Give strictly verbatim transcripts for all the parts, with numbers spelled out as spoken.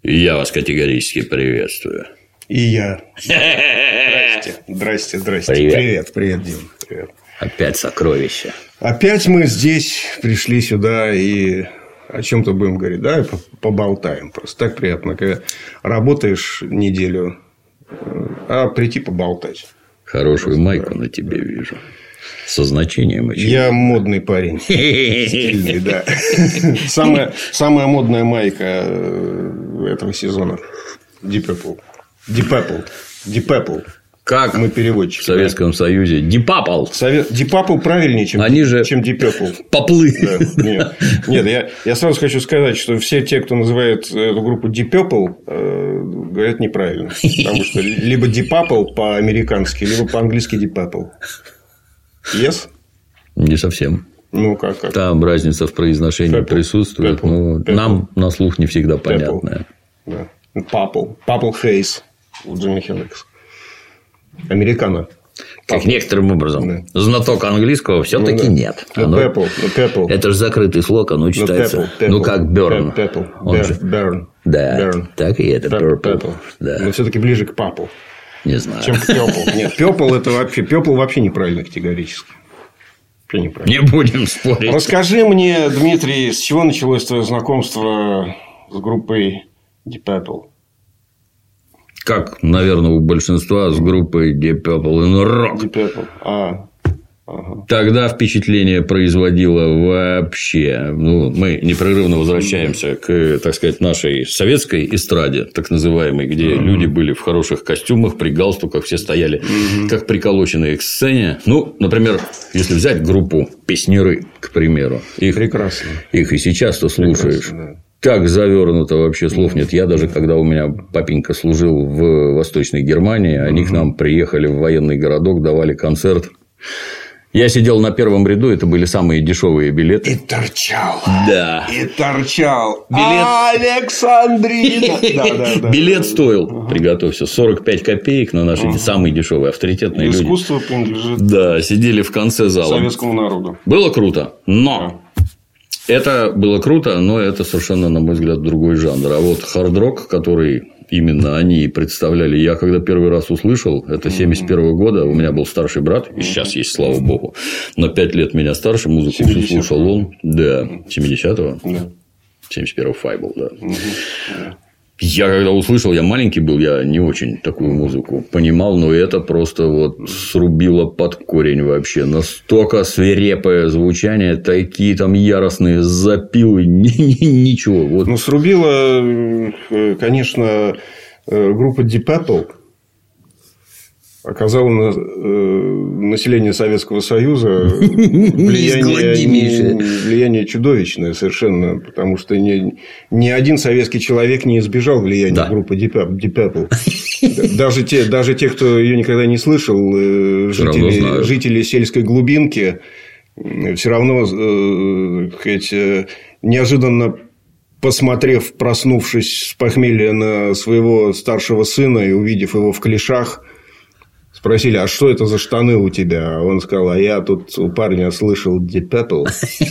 Я вас категорически приветствую. И я. Здрасте, здрасте, здрасте. Привет. Привет, привет, Дим. Привет. Опять сокровища. Опять мы здесь пришли сюда и о чем-то будем говорить, да, поболтаем. Просто так приятно, когда работаешь неделю, а прийти поболтать. Хорошую Просто, майку да. на тебе вижу. Со значением очень. Я модный парень. Стильный, да. Самая, самая модная майка этого сезона. Deep Purple. Deep Purple. Deep Purple. Как мы переводчики. В Советском да? Союзе. Deep Purple. Совет... Deep Purple правильнее, чем, Они же чем Deep Purple. Поплы. Да. Нет, Нет я, я сразу хочу сказать, что все те, кто называет эту группу Deep Purple, э, говорят неправильно. Потому что либо Deep Purple по-американски, либо по-английски Deep Purple. Yes? Не совсем. Ну, как, как? Там разница в произношении Purple. присутствует. Purple. Но Purple. Нам на слух не всегда Purple. понятная. Да. Purple. Purple Haze у Джимми Хендрикса. Американо. Как некоторым образом. Да. Знаток английского все-таки ну, да. нет. Оно... Purple. Purple. Это же закрытый слог, оно читается. Purple. Purple. Ну, как Burn. Purple. Он же... Burn. Да. Burn. Так и это. Purple. Purple. Да. Но все-таки ближе к Purple. Не знаю. Чем Purple. Нет, Purple это вообще. Purple вообще неправильно категорически. Вообще неправильно. Не будем спорить. Расскажи мне, Дмитрий, с чего началось твое знакомство с группой Deep Purple? Как, наверное, у большинства с группой Deep Purple in Rock. Deep Purple. А. Ага. Тогда впечатление производило вообще. Ну, мы непрерывно возвращаемся к, так сказать, нашей советской эстраде, так называемой, где uh-huh. люди были в хороших костюмах, при галстуках, все стояли uh-huh. как приколоченные к сцене. Ну, например, если взять группу Песняры, к примеру. Их, Прекрасно. Их и сейчас-то слушаешь. Прекрасно, да. Как завернуто вообще, слов нет. Я даже, когда у меня папенька служил в Восточной Германии, они uh-huh. к нам приехали в военный городок, давали концерт. Я сидел на первом ряду, это были самые дешевые билеты. И торчал. Да. И торчал. Билет... Александрина. Да, да, да. Билет стоил, ага. приготовься, сорок пять копеек на наши ага. самые дешевые, авторитетные люди. Искусство принадлежит. Да, сидели в конце зала. Советскому народу. Было круто, но да. это было круто, но это совершенно, на мой взгляд, другой жанр. А вот хард-рок, который именно они представляли. Я когда первый раз услышал, это семьдесят первого года, у меня был старший брат, и сейчас есть, слава богу, на пять лет меня старше, музыку всю слушал он, да, семидесятого, да. семьдесят первого Файбл, да. Угу. Я когда услышал, я маленький был, я не очень такую музыку понимал, но это просто вот срубило под корень вообще. Настолько свирепое звучание, такие там яростные запилы, ничего. Вот. Ну, срубило, конечно, группа Deep Purple. Оказало на население Советского Союза влияние, влияние чудовищное совершенно, потому что ни, ни один советский человек не избежал влияния да. группы Deep Purple. Даже те, даже те, кто ее никогда не слышал, жители, жители сельской глубинки, все равно, сказать, неожиданно посмотрев, проснувшись с похмелья на своего старшего сына и увидев его в клешах, спросили, а что это за штаны у тебя? А он сказал, а я тут у парня слышал Deep Purple.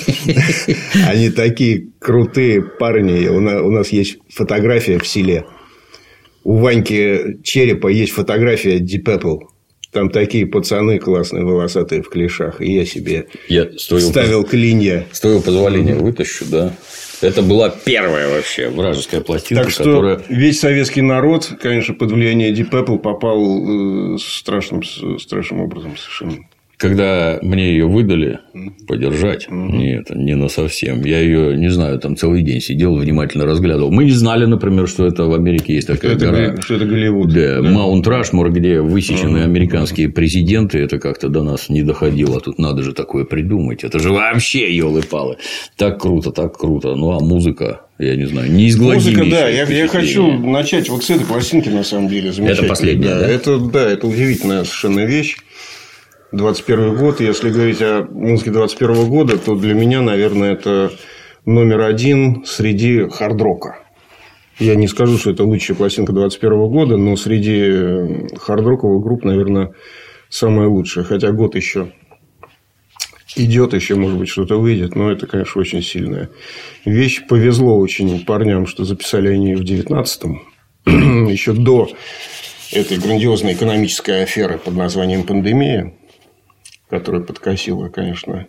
Они такие крутые парни. У нас есть фотография в селе. У Ваньки Черепа есть фотография Deep Purple. Там такие пацаны классные, волосатые в клешах. И я себе я ставил клинья. С твоего позволения вытащу, да. Это была первая вообще вражеская пластинка, так что которая... весь советский народ, конечно, под влияние Deep Purple попал страшным, страшным образом совершенно. Когда мне ее выдали подержать, mm-hmm. нет, не на совсем. Я ее, не знаю, там целый день сидел, внимательно разглядывал. Мы не знали, например, что это в Америке есть такая что гора. Это, что это Голливуд. Да, Маунт Рашмор, где высечены mm-hmm. американские президенты. Это как-то до нас не доходило. Тут надо же такое придумать. Это же вообще ёлы-палы. Так круто, так круто. Ну, а музыка, я не знаю, неизгладимейшая. Музыка, да. Я, я хочу начать вот с этой пластинки, на самом деле. Это последняя, да? да? Это, да, это удивительная совершенно вещь. двадцать первый год. Если говорить о музыке двадцать первого года, то для меня, наверное, это номер один среди хард-рока. Я не скажу, что это лучшая пластинка двадцать первого года, но среди хард-роковых групп, наверное, самая лучшая. Хотя год еще идет, еще, может быть, что-то выйдет. Но это, конечно, очень сильная вещь. Повезло очень парням, что записали они в девятнадцатом. Еще до этой грандиозной экономической аферы под названием «Пандемия», которая подкосила, конечно,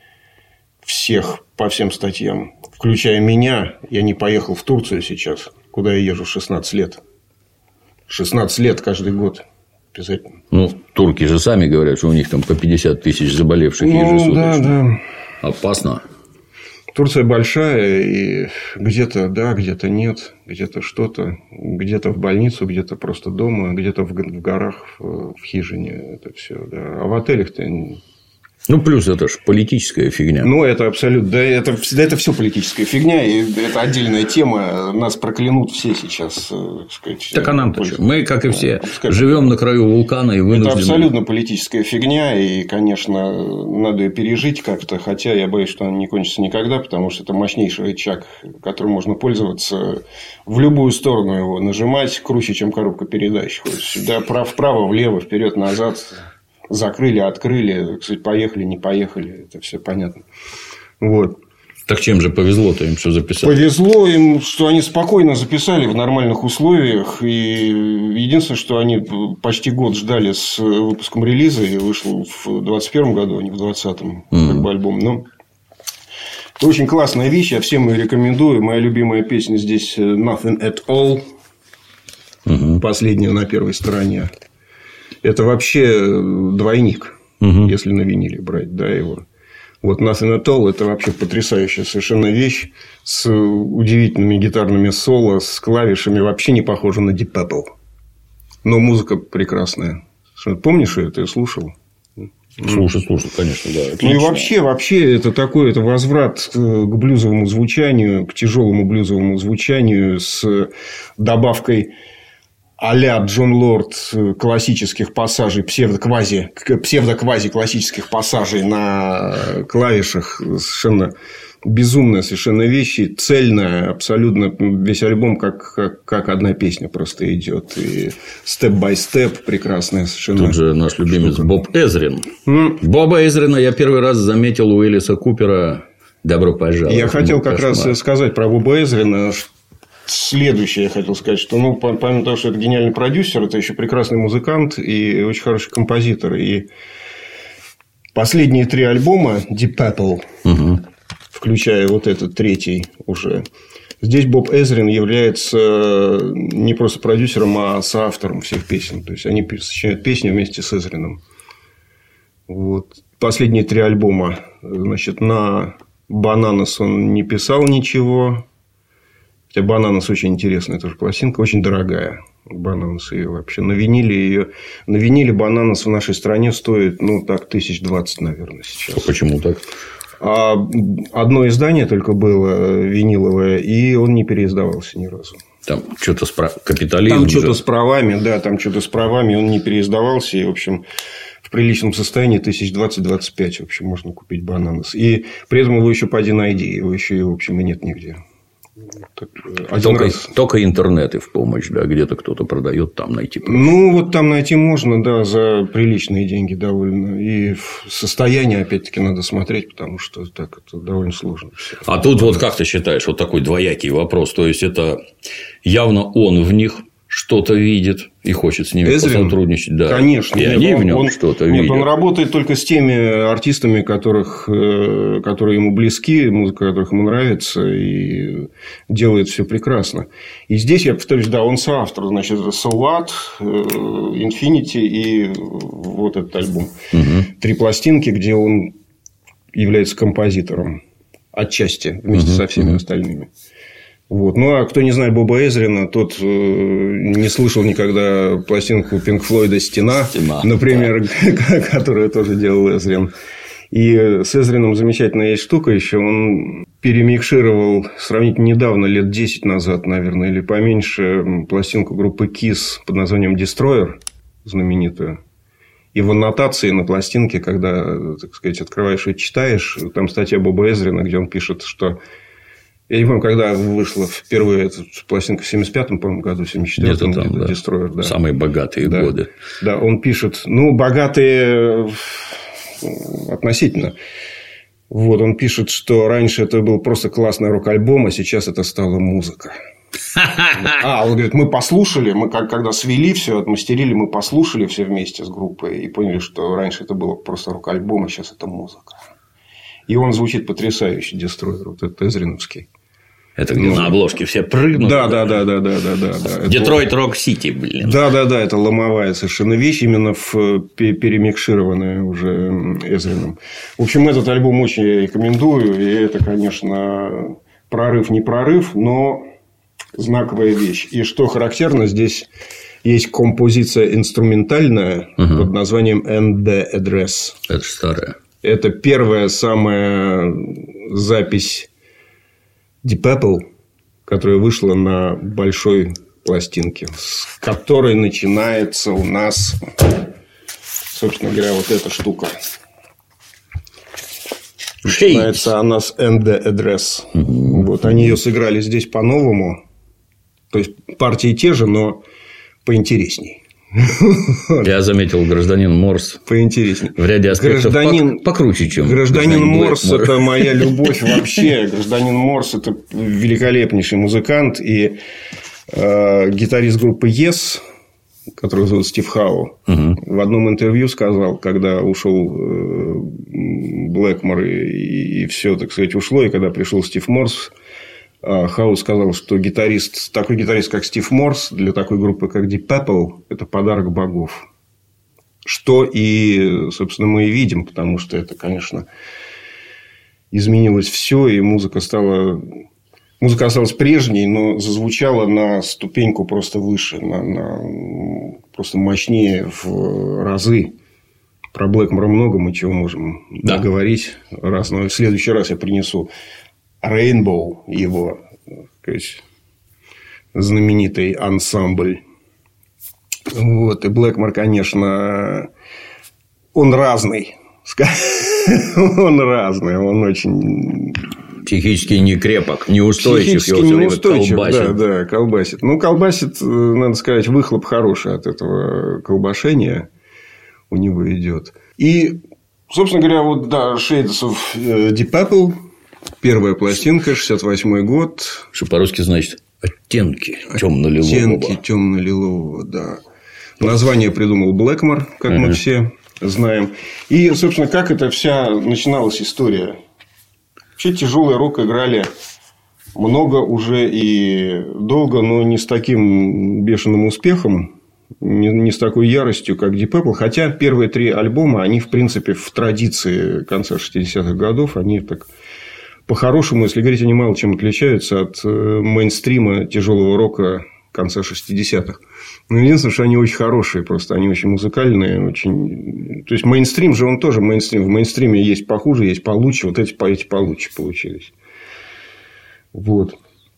всех по всем статьям, включая меня. Я не поехал в Турцию сейчас, куда я езжу шестнадцать лет. шестнадцать лет каждый год. Обязательно. Ну, турки же сами говорят, что у них там по пятьдесят тысяч заболевших ну, ежесуточно. Да, да. Опасно. Турция большая, и где-то да, где-то нет, где-то что-то, где-то в больницу, где-то просто дома, где-то в горах, в хижине, это все. Да. А в отелях-то... Ну, плюс это же политическая фигня. Ну, это абсолютно... Да, это, да, это все политическая фигня, и это отдельная тема. Нас проклянут все сейчас. Сказать, так а нам-то что? Мы, как и все, сказать, живем на краю вулкана и вынуждены... Это абсолютно политическая фигня, и, конечно, надо ее пережить как-то, хотя я боюсь, что она не кончится никогда, потому что это мощнейший рычаг, которым можно пользоваться, в любую сторону его нажимать, круче, чем коробка передач. Сюда вправо, влево, вперед, назад... Закрыли, открыли, кстати, поехали, не поехали. Это все понятно. Вот. Так чем же повезло-то им, что записали? Повезло им, что они спокойно записали в нормальных условиях. И единственное, что они почти год ждали с выпуском релиза. И вышло в двадцать первом году, а не в двадцатом mm. как бы альбом. Но это очень классная вещь. Я всем ее рекомендую. Моя любимая песня здесь Nothing at All. Mm-hmm. Последняя на первой стороне. Это вообще двойник, угу. если на виниле брать, да, его. Вот Nothing at All – это вообще потрясающая совершенно вещь с удивительными гитарными соло, с клавишами, вообще не похожа на Deep Purple. Но музыка прекрасная. Помнишь ее? Ты слушал? Слушай, слушай, конечно, да. Отлично. Ну и вообще, вообще это такой это возврат к блюзовому звучанию, к тяжелому блюзовому звучанию с добавкой а-ля Джон Лорд классических пассажей, псевдо-квази, псевдо-квази классических пассажей на клавишах. Совершенно безумная совершенно вещь. И цельная абсолютно весь альбом как, как, как одна песня просто идет. И степ-бай-степ прекрасная совершенно. Тут же наш любимец штука. Боб Эзрин. Mm. Боба Эзрина я первый раз заметил у Элиса Купера. Добро пожаловать. Я хотел как кошмар. раз сказать про Боба Эзрина. Следующее я хотел сказать, что ну, помимо того, что это гениальный продюсер, это еще прекрасный музыкант и очень хороший композитор. И последние три альбома Deep Purple, угу. включая вот этот третий уже, здесь Боб Эзрин является не просто продюсером, а соавтором всех песен. То есть они сочиняют песни вместе с Эзрином. Вот. Последние три альбома, значит, на Bananas он не писал ничего. Хотя Bananas очень интересная тоже пластинка, очень дорогая. Bananas ее вообще на виниле ее на виниле Bananas в нашей стране стоит ну так тысяч двадцать, наверное, сейчас. А почему так? А одно издание только было виниловое, и он не переиздавался ни разу. Там что-то с прав... капитализм. Там что-то с правами, да, там что-то с правами, он не переиздавался, и в общем в приличном состоянии тысяч двадцать - двадцать пять, в общем, можно купить Bananas. И при этом его еще поди найди, его еще, в общем, и нет нигде. Только, раз... только интернеты в помощь, да, где-то кто-то продает, там найти. Проще. Ну, вот там найти можно, да, за приличные деньги довольно. И состояние, опять-таки, надо смотреть, потому что так это довольно сложно. А тут вот как ты считаешь, вот такой двоякий вопрос. То есть это явно он в них что-то видит и хочет с ними Эзрин? посотрудничать. Да. Конечно. И нет, они он, в нем он, что-то нет, видят. Нет, он работает только с теми артистами, которых, которые ему близки, музыка которых ему нравится, и делает все прекрасно. И здесь, я повторюсь, да, он соавтор. Значит, So What, Infinity и вот этот альбом. Угу. Три пластинки, где он является композитором отчасти вместе угу. со всеми угу. остальными. Вот. Ну, а кто не знает Боба Эзрина, тот э, не слышал никогда пластинку Пинк Флойда «Стена», Стена например, да. которую тоже делал Эзрин. И с Эзрином замечательная есть штука еще. Он перемикшировал сравнительно недавно, лет десять назад, наверное, или поменьше, пластинку группы Kiss под названием «Destroyer», знаменитую. И в аннотации на пластинке, когда, так сказать, открываешь и читаешь, там статья Боба Эзрина, где он пишет, что... Я не помню, когда вышла впервые эта пластинка в семьдесят пятом, по-моему, году, в семьдесят четвёртом, где-то там, да. Destroyer, да. Самые богатые да. годы. Да, он пишет, ну, богатые относительно. Вот, он пишет, что раньше это был просто классный рок-альбом, а сейчас это стала музыка. А, он говорит, мы послушали, мы когда свели все, отмастерили, мы послушали все вместе с группой и поняли, что раньше это было просто рок-альбом, а сейчас это музыка. И он звучит потрясающе, Destroyer, вот этот эзриновский. Это где ну, на обложке все прыгнут. Да, да, да, да, да, да, да, да. Детройт Рок-Сити, блин. Да, да, да, это ломовая совершенно вещь, именно в перемикшированная уже Эзрином. В общем, этот альбом очень рекомендую. И это, конечно, прорыв не прорыв, но знаковая вещь. И что характерно, здесь есть композиция инструментальная угу. под названием «And the Address». Это же старая. Это первая самая запись Deep Purple, которая вышла на большой пластинке, с которой начинается у нас, собственно говоря, вот эта штука. Начинается она с «And the Address». Угу. Вот, они ее сыграли здесь по-новому. То есть, партии те же, но поинтересней. Я заметил, гражданин Морс поинтереснее. В ряде аспектов гражданин... покруче, чем гражданин, гражданин Морс. Блэкмор. Это моя любовь вообще. Гражданин Морс – это великолепнейший музыкант и э, гитарист группы Yes, которого зовут Стив Хау, угу. в одном интервью сказал, когда ушел э, Блэкмор и, и все, так сказать, ушло, и когда пришел Стив Морс, Хау сказал, что гитарист, такой гитарист, как Стив Морс, для такой группы, как Deep Purple, это подарок богов. Что и, собственно, мы и видим, потому что это, конечно, изменилось все, и музыка стала... Музыка осталась прежней, но зазвучала на ступеньку просто выше, на, на... просто мощнее в разы. Про Блэкмора много мы чего можем да. говорить. Раз, но в следующий раз я принесу Rainbow, его сказать, знаменитый ансамбль. Вот. И Блэкмор, конечно, он разный. Он разный. Он очень... Психически не крепок, неустойчив. Психически неустойчив, да, да, колбасит. Ну, колбасит, надо сказать, выхлоп хороший от этого колбашения у него идет. И, собственно говоря, вот, да, Shades of Deep Purple. Первая пластинка, шестьдесят восьмой год. Что по-русски значит оттенки темно-лилового. Оттенки темно-лилового, да. Название придумал Блэкмор, как uh-huh. мы все знаем. И, собственно, как это вся начиналась история. Вообще тяжелый рок играли много уже и долго, но не с таким бешеным успехом, не, не с такой яростью, как Deep Purple. Хотя первые три альбома, они, в принципе, в традиции конца шестидесятых годов, они так... По-хорошему, если говорить, они мало чем отличаются от мейнстрима тяжелого рока конца шестидесятых. Но единственное, что они очень хорошие, просто они очень музыкальные, очень... То есть, мейнстрим же он тоже мейнстрим. В мейнстриме есть похуже, есть получше. Вот эти, эти получше получились. Вот.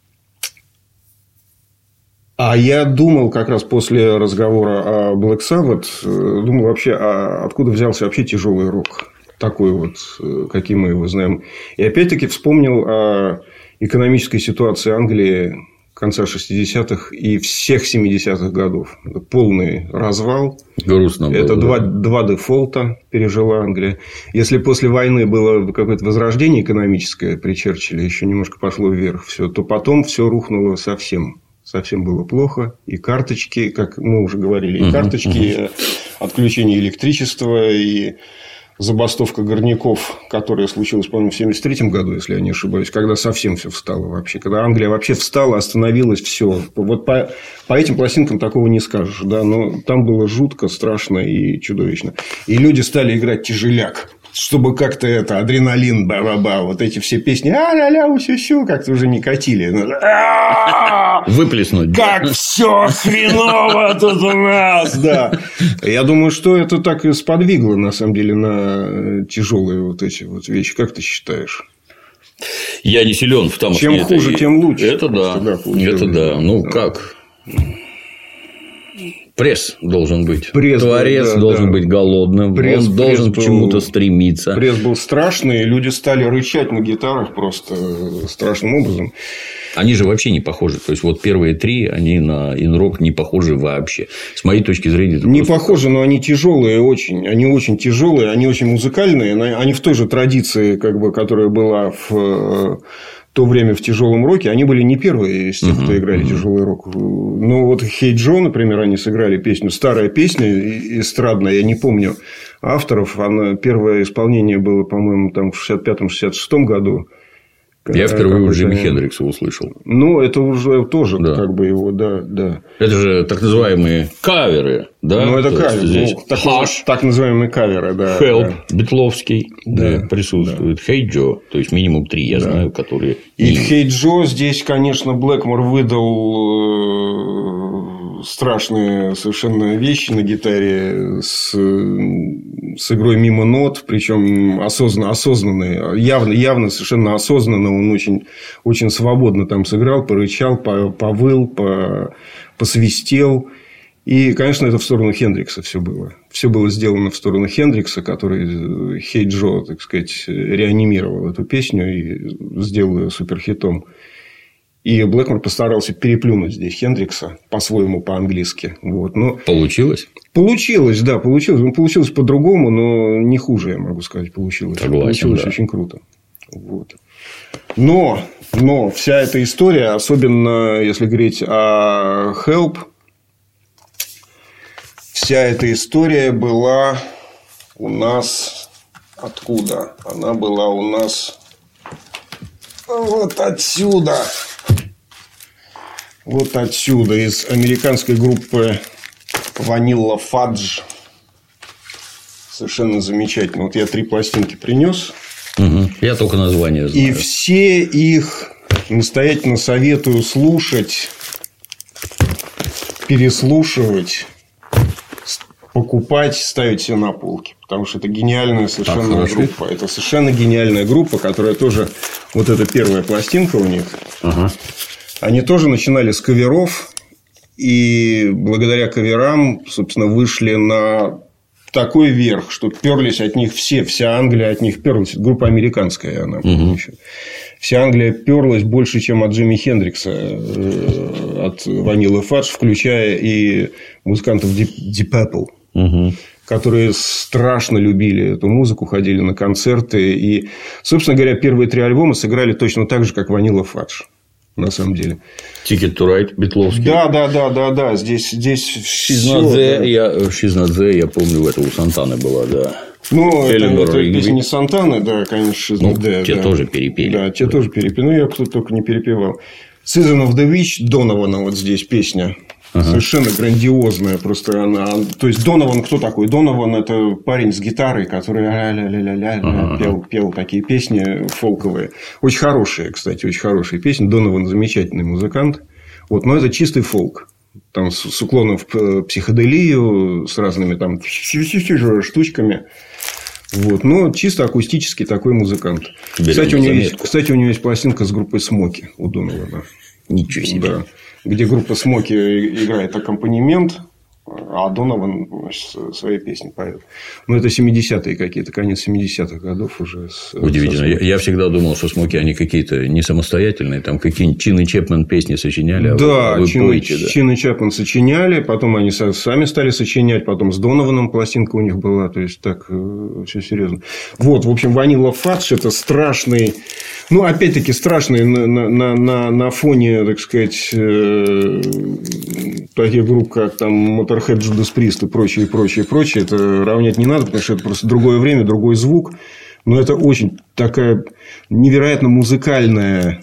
А я думал, как раз после разговора о Black Sabbath, думал вообще, а откуда взялся вообще тяжелый рок? Такой вот, каким мы его знаем. И опять-таки вспомнил о экономической ситуации Англии конца шестидесятых и всех семидесятых годов. Это полный развал. Грустно было. Это два, два дефолта пережила Англия. Если после войны было какое-то возрождение экономическое при Черчилле, еще немножко пошло вверх все, то потом все рухнуло совсем. Совсем было плохо. И карточки, как мы уже говорили, и карточки, uh-huh, uh-huh. и отключение электричества, и... забастовка горняков, которая случилась, по-моему, в семьдесят третьем году, если я не ошибаюсь, когда совсем все встало вообще. Когда Англия вообще встала, остановилась, все. Вот по, по этим пластинкам такого не скажешь. Да? Но там было жутко, страшно и чудовищно. И люди стали играть тяжеляк. Чтобы как-то это, адреналин, ба-ба-ба, вот эти все песни, а-ля-ля, усю-сю, как-то уже не катили. Выплеснуть. Как все хреново тут у нас, да. Я думаю, что это так и сподвигло, на самом деле, на тяжелые вот эти вот вещи. Как ты считаешь? Я не силен в том, чем хуже, это... тем лучше. Это да. Это да. Ну, как? Пресс должен быть. Пресс Творец был, да, должен да. быть голодным. Пресс, он должен пресс к чему-то стремиться. Пресс был страшный. Люди стали рычать на гитарах просто страшным образом. Они же вообще не похожи. То есть, вот первые три, они на инрок не похожи вообще. С моей точки зрения... Это не просто... похожи, но они тяжелые очень. Они очень тяжелые, они очень музыкальные. Они в той же традиции, как бы, которая была в то время в тяжелом роке. Они были не первые из тех, uh-huh, кто играли uh-huh. тяжелый рок. Но вот Hey Joe, например, они сыграли песню. Старая песня эстрадная, я не помню авторов. Она, первое исполнение было, по-моему, там в шестьдесят пятом - шестьдесят шестом году. Я впервые у Джимми Хендрикса услышал. Ну, это уже тоже да. как бы его, да, да. Это же так называемые каверы, да? Ну, это каверы. Здесь ну, так, так называемые каверы, да. Help, да. Битловский да. присутствует. Да. Hey Joe, то есть минимум три, я да. знаю, которые. И в Hey Joe здесь, конечно, Блэкмор выдал страшные совершенно вещи на гитаре с, с игрой мимо нот, причем осознанно, осознанные, явно, явно совершенно осознанно он очень, очень свободно там сыграл, порычал, повыл, посвистел. И, конечно, это в сторону Хендрикса все было. Все было сделано в сторону Хендрикса, который Hey Joe, так сказать, реанимировал эту песню и сделал ее суперхитом. И Блэкмор постарался переплюнуть здесь Хендрикса по-своему, по-английски. Вот. Но... Получилось? Получилось, да, получилось. Ну, получилось по-другому, но не хуже, я могу сказать, получилось. Согласен, получилось да. очень круто. Вот. Но, но вся эта история, особенно если говорить о Help, вся эта история была у нас откуда? Она была у нас вот отсюда. Вот отсюда, из американской группы Vanilla Fudge. Совершенно замечательно. Вот я три пластинки принес. Угу. Я только название знаю. И все их настоятельно советую слушать, переслушивать, покупать, ставить себе на полки. Потому что это гениальная совершенно так, группа. Это совершенно гениальная группа, которая тоже... Вот это первая пластинка у них. Ага. Они тоже начинали с каверов. И благодаря каверам, собственно, вышли на такой верх, что перлись от них все. Вся Англия от них перлась. Группа американская она. Угу. Вся Англия перлась больше, чем от Джимми Хендрикса, от Vanilla Fudge, включая и музыкантов Deep Purple. Угу. Которые страшно любили эту музыку, ходили на концерты. И, собственно говоря, первые три альбома сыграли точно так же, как Vanilla Fudge. На самом деле. Ticket to Ride, Битловский. Да, да, да, да, да. Здесь, здесь She's not there, да. я, She's not there, я помню, это у Сантаны была, да. Ну, это, это песня не Сантаны, да, конечно, She's not ну, there. Те да. тоже перепели. Да, те да. тоже перепели. Ну, я кто-то только не перепевал. Season of the Witch Донована вот здесь песня. Ага. Совершенно грандиозная. Просто она... То есть, Донован кто такой? Донован – это парень с гитарой, который ля-ля-ля-ля-ля ага. пел, пел такие песни фолковые. Очень хорошие, кстати, очень хорошие песни. Донован – замечательный музыкант. Вот, но это чистый фолк. Там с, с уклоном в психоделию, с разными там штучками. Вот. Но чисто акустический такой музыкант. Кстати у, него есть, кстати, у него есть пластинка с группой Смоки у Донована. Ничего себе. Да. Где группа Смоки играет аккомпанемент, а Донован, значит, свои песни поет. Ну, это семидесятые какие-то, конец семидесятых годов уже. С, удивительно. Я, я всегда думал, что Смоки, они какие-то не самостоятельные. Там какие-нибудь Чин и Чепмен песни сочиняли. А да, вы, вы Чин, поете, да, Чин и Чепмен сочиняли. Потом они сами стали сочинять. Потом с Донованом пластинка у них была. То есть, так, все серьезно. Вот, в общем, Vanilla Fudge – это страшный... Ну, опять-таки, страшный на, на, на, на фоне, так сказать, э, таких групп, как там Motorhead, Judas Priest и прочее, прочее, прочее. Это равнять не надо, потому что это просто другое время, другой звук. Но это очень такая невероятно музыкальная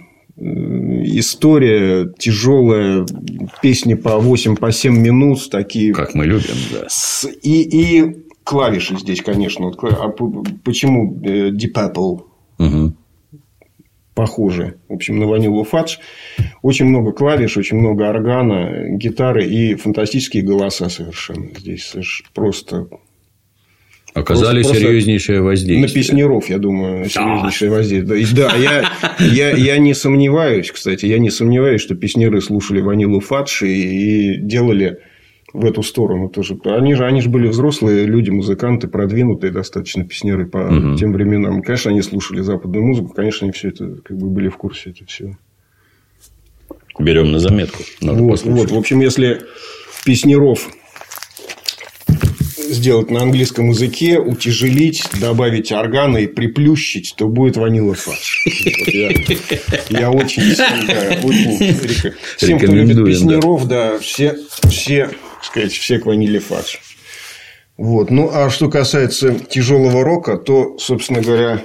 история, тяжелая, песни по восемь, по семь минут. Такие... Как мы любим, да. И, и клавиши здесь, конечно. А почему Deep Purple? Угу. Похожи, в общем, на Vanilla Fudge. Очень много клавиш, очень много органа, гитары и фантастические голоса совершенно. Здесь просто... Оказали просто, серьезнейшее воздействие. На песняров, я думаю, серьезнейшее воздействие. Да, я, я, я не сомневаюсь, кстати, я не сомневаюсь, что песняры слушали Vanilla Fudge и делали в эту сторону тоже. Они же, они же были взрослые люди, музыканты, продвинутые достаточно песняры по угу. тем временам. Конечно, они слушали западную музыку, конечно, они все это как бы были в курсе этого всего. Берем на заметку. Надо вот, вот, в общем, если песняров сделать на английском языке, утяжелить, добавить органы и приплющить, то будет Vanilla Fudge. Я, я очень, да, очень всем, кто любит песняров, да, да все, все, сказать, все к Vanilla Fudge. Вот. Ну, а что касается тяжелого рока, то, собственно говоря,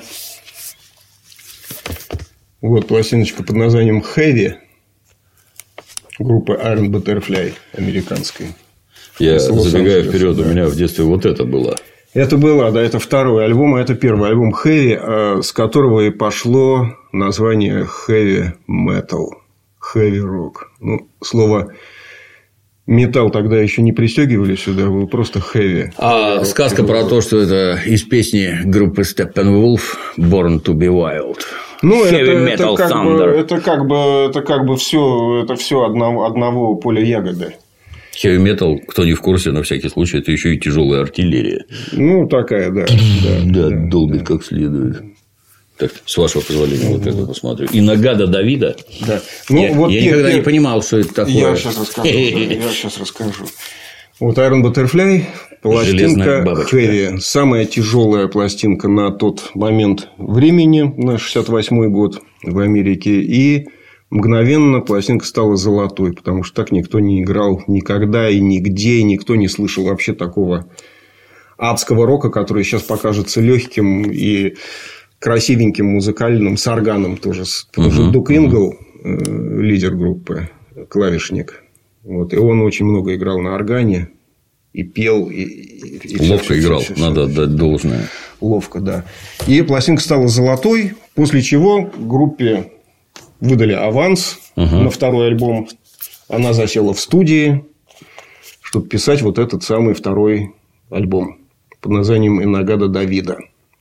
вот пластиночка под названием Heavy группы Iron Butterfly американской. Я забегаю вперед, да. У меня в детстве вот это было. Это было, да, это второй альбом, а это первый альбом Heavy, с которого и пошло название Heavy Metal, Heavy Rock. Ну, слово металл тогда еще не пристегивали сюда, было просто Heavy. А rock, сказка heavy про rock. То, что это из песни группы Steppenwolf Born to be Wild. Ну, это, это, как бы, это как бы это как бы все, это все одного, одного поля ягоды. Heavy metal, кто не в курсе, на всякий случай, это еще и тяжелая артиллерия. Ну, такая, да. Да, да, долбит да. как следует. Так, с вашего позволения, вот это посмотрю. И Нагада Давида. Да. Ну, я вот я я, никогда я, не понимал, что это такое. Я сейчас расскажу. Я сейчас расскажу. Вот Iron Butterfly, пластинка Heavy. Самая тяжелая пластинка на тот момент времени, на шестьдесят восьмой год в Америке. И мгновенно пластинка стала золотой, потому что так никто не играл никогда и нигде, и никто не слышал вообще такого адского рока, который сейчас покажется легким и красивеньким музыкальным, с органом тоже. Потому что Дук Ингл, лидер группы, клавишник, вот, и он очень много играл на органе и пел. И, и Ловко все, играл, все, все, надо все. отдать должное. Ловко, да. И пластинка стала золотой, после чего группе выдали аванс uh-huh. на второй альбом. Она засела в студии, чтобы писать вот этот самый второй альбом под названием «Инагада Давида».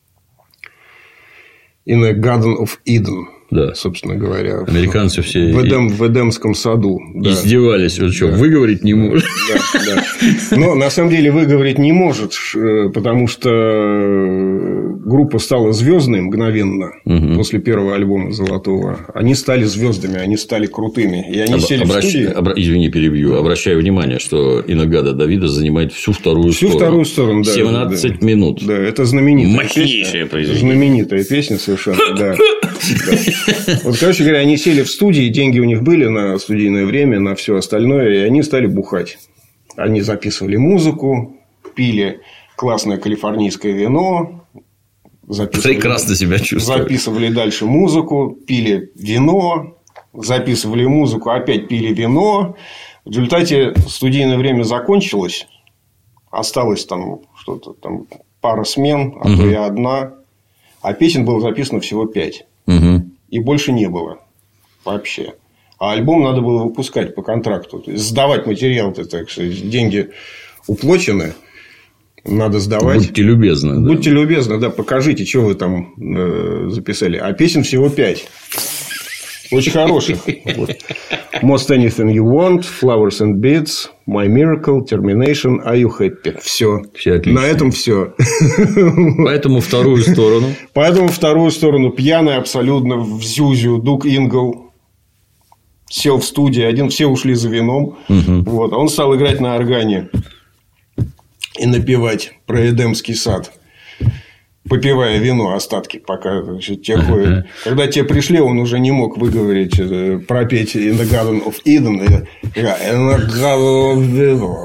«In a Garden of Eden», да. собственно говоря. Американцы в, все в, Эдем, в Эдемском саду. Издевались. Да. Вот что, да. выговорить не может. Да, да. Но на самом деле выговорить не может, потому что группа стала звездной мгновенно угу. после первого альбома «Золотого». Они стали звездами, они стали крутыми. И они Об, сели обращ... в студии. Обра... Извини, перебью. Обращаю внимание, что «Инагада Давида» занимает всю вторую всю сторону. Всю вторую сторону, да. семнадцать да. минут. Да, это знаменитая Мощнейшая песня. Знаменитая песня совершенно, да. Вот, короче говоря, они сели в студии, деньги у них были на студийное время, на все остальное, и они стали бухать. Они записывали музыку, пили классное калифорнийское вино, записывали, прекрасно себя чувствовали. Записывали дальше музыку, пили вино, записывали музыку, опять пили вино. В результате студийное время закончилось, осталось там что-то там пара смен, а угу. то и одна, а песен было записано всего пять. Угу. И больше не было вообще. А альбом надо было выпускать по контракту. То есть сдавать материал-то, так сказать, деньги уплочены. Надо сдавать. Будьте любезны. Будьте да. любезны, да, покажите, что вы там э, записали. А песен всего пять. Очень хороших. Вот. Most Anything You Want, Flowers and Beads, My Miracle, Termination, Are You Happy? Все. Все отлично. На этом все. Поэтому вторую сторону. Поэтому вторую сторону пьяный абсолютно в зюзю Дук Ингл сел в студии, один, все ушли за вином. Угу. Вот, а он стал играть на органе и напевать про Эдемский сад. Попивая вино, остатки, пока значит, те ходят. Когда те пришли, он уже не мог выговорить, пропеть «In the Garden of Eden». «In the Garden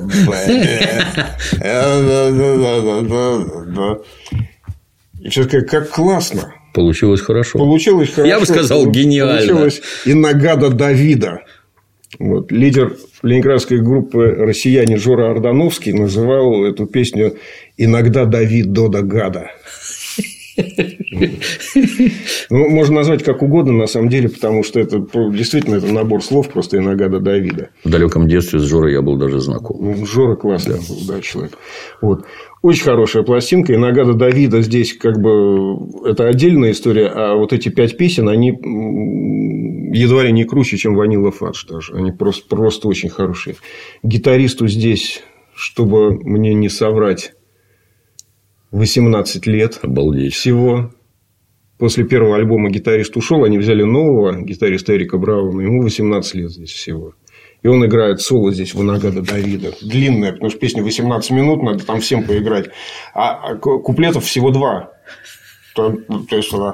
of Eden». И все сказали, как классно. Получилось хорошо. Получилось хорошо. Я бы сказал, гениально. Получилось «Инагада Давида». Вот. Лидер ленинградской группы россияне Жора Ордановский называл эту песню «Иногда Давид Дода Гада». Ну, можно назвать как угодно, на самом деле, потому что это действительно это набор слов, просто «Инагада Давида». В далеком детстве с Жорой я был даже знаком. Ну, Жора классный да. был, да, человек. Вот. Очень хорошая пластинка. И Нагада Давида здесь как бы это отдельная история, а вот эти пять песен, они едва ли не круче, чем Ванила Фадж даже. Они просто, просто очень хорошие. Гитаристу здесь, чтобы мне не соврать, восемнадцать лет. Обалдеть. Всего. После первого альбома гитарист ушел, они взяли нового гитариста Эрика Брауна, ему восемнадцать лет здесь всего. И он играет соло здесь в Нагада Давида. Длинная, потому что песня восемнадцать минут, надо там всем поиграть. А куплетов всего два. То, то есть, Don't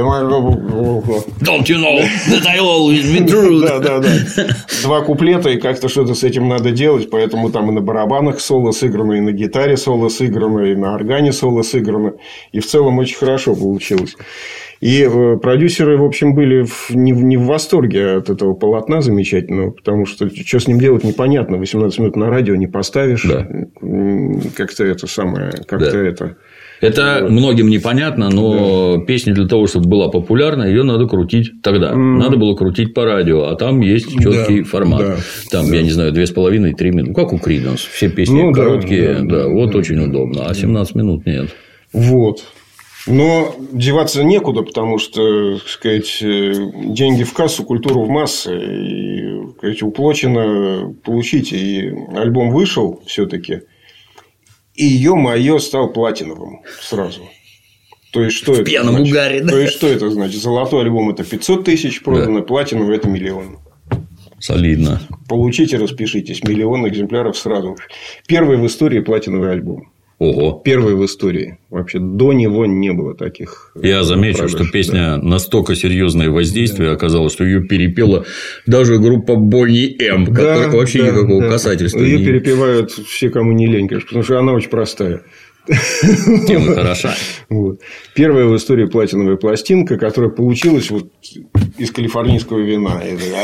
you know that I always be true? Да, да, да. Два куплета, и как-то что-то с этим надо делать. Поэтому там и на барабанах соло сыграно, и на гитаре соло сыграно, и на органе соло сыграно. И в целом очень хорошо получилось. И продюсеры, в общем, были не в, не в восторге от этого полотна замечательного, потому что что с ним делать непонятно. восемнадцать минут на радио не поставишь. Да. Как-то это самое, как-то да. это. Это вот. Многим непонятно, но да. Песня для того, чтобы была популярна, ее надо крутить тогда. Mm. Надо было крутить по радио, а там есть четкий да. формат. Да. Там, да. я не знаю, две с половиной три минуты. Как у Криденс. Все песни ну, короткие. Да, да, да, вот да. очень удобно. А семнадцать минут нет. Вот. Но деваться некуда, потому что, так сказать, деньги в кассу, культуру в массы. И, так сказать, уплочено получите. И альбом вышел все-таки. И ё-моё стал платиновым сразу. То есть, что в это пьяном значит? угаре, да? То есть, что это значит? Золотой альбом – это пятьсот тысяч продано, да. Платиновый – это миллион. Солидно. Получите, распишитесь. Миллион экземпляров сразу. Первый в истории платиновый альбом. Ого. Первый в истории. Вообще до него не было таких. Я замечу, продаж, что песня да. настолько серьезное воздействие да. оказало, что ее перепела даже группа Бонни М, да, которых вообще да, никакого да. касательства ее не... перепевают все, кому не лень, конечно, потому что она очень простая. Тема хороша. Вот. Первая в истории платиновая пластинка, которая получилась вот из калифорнийского вина.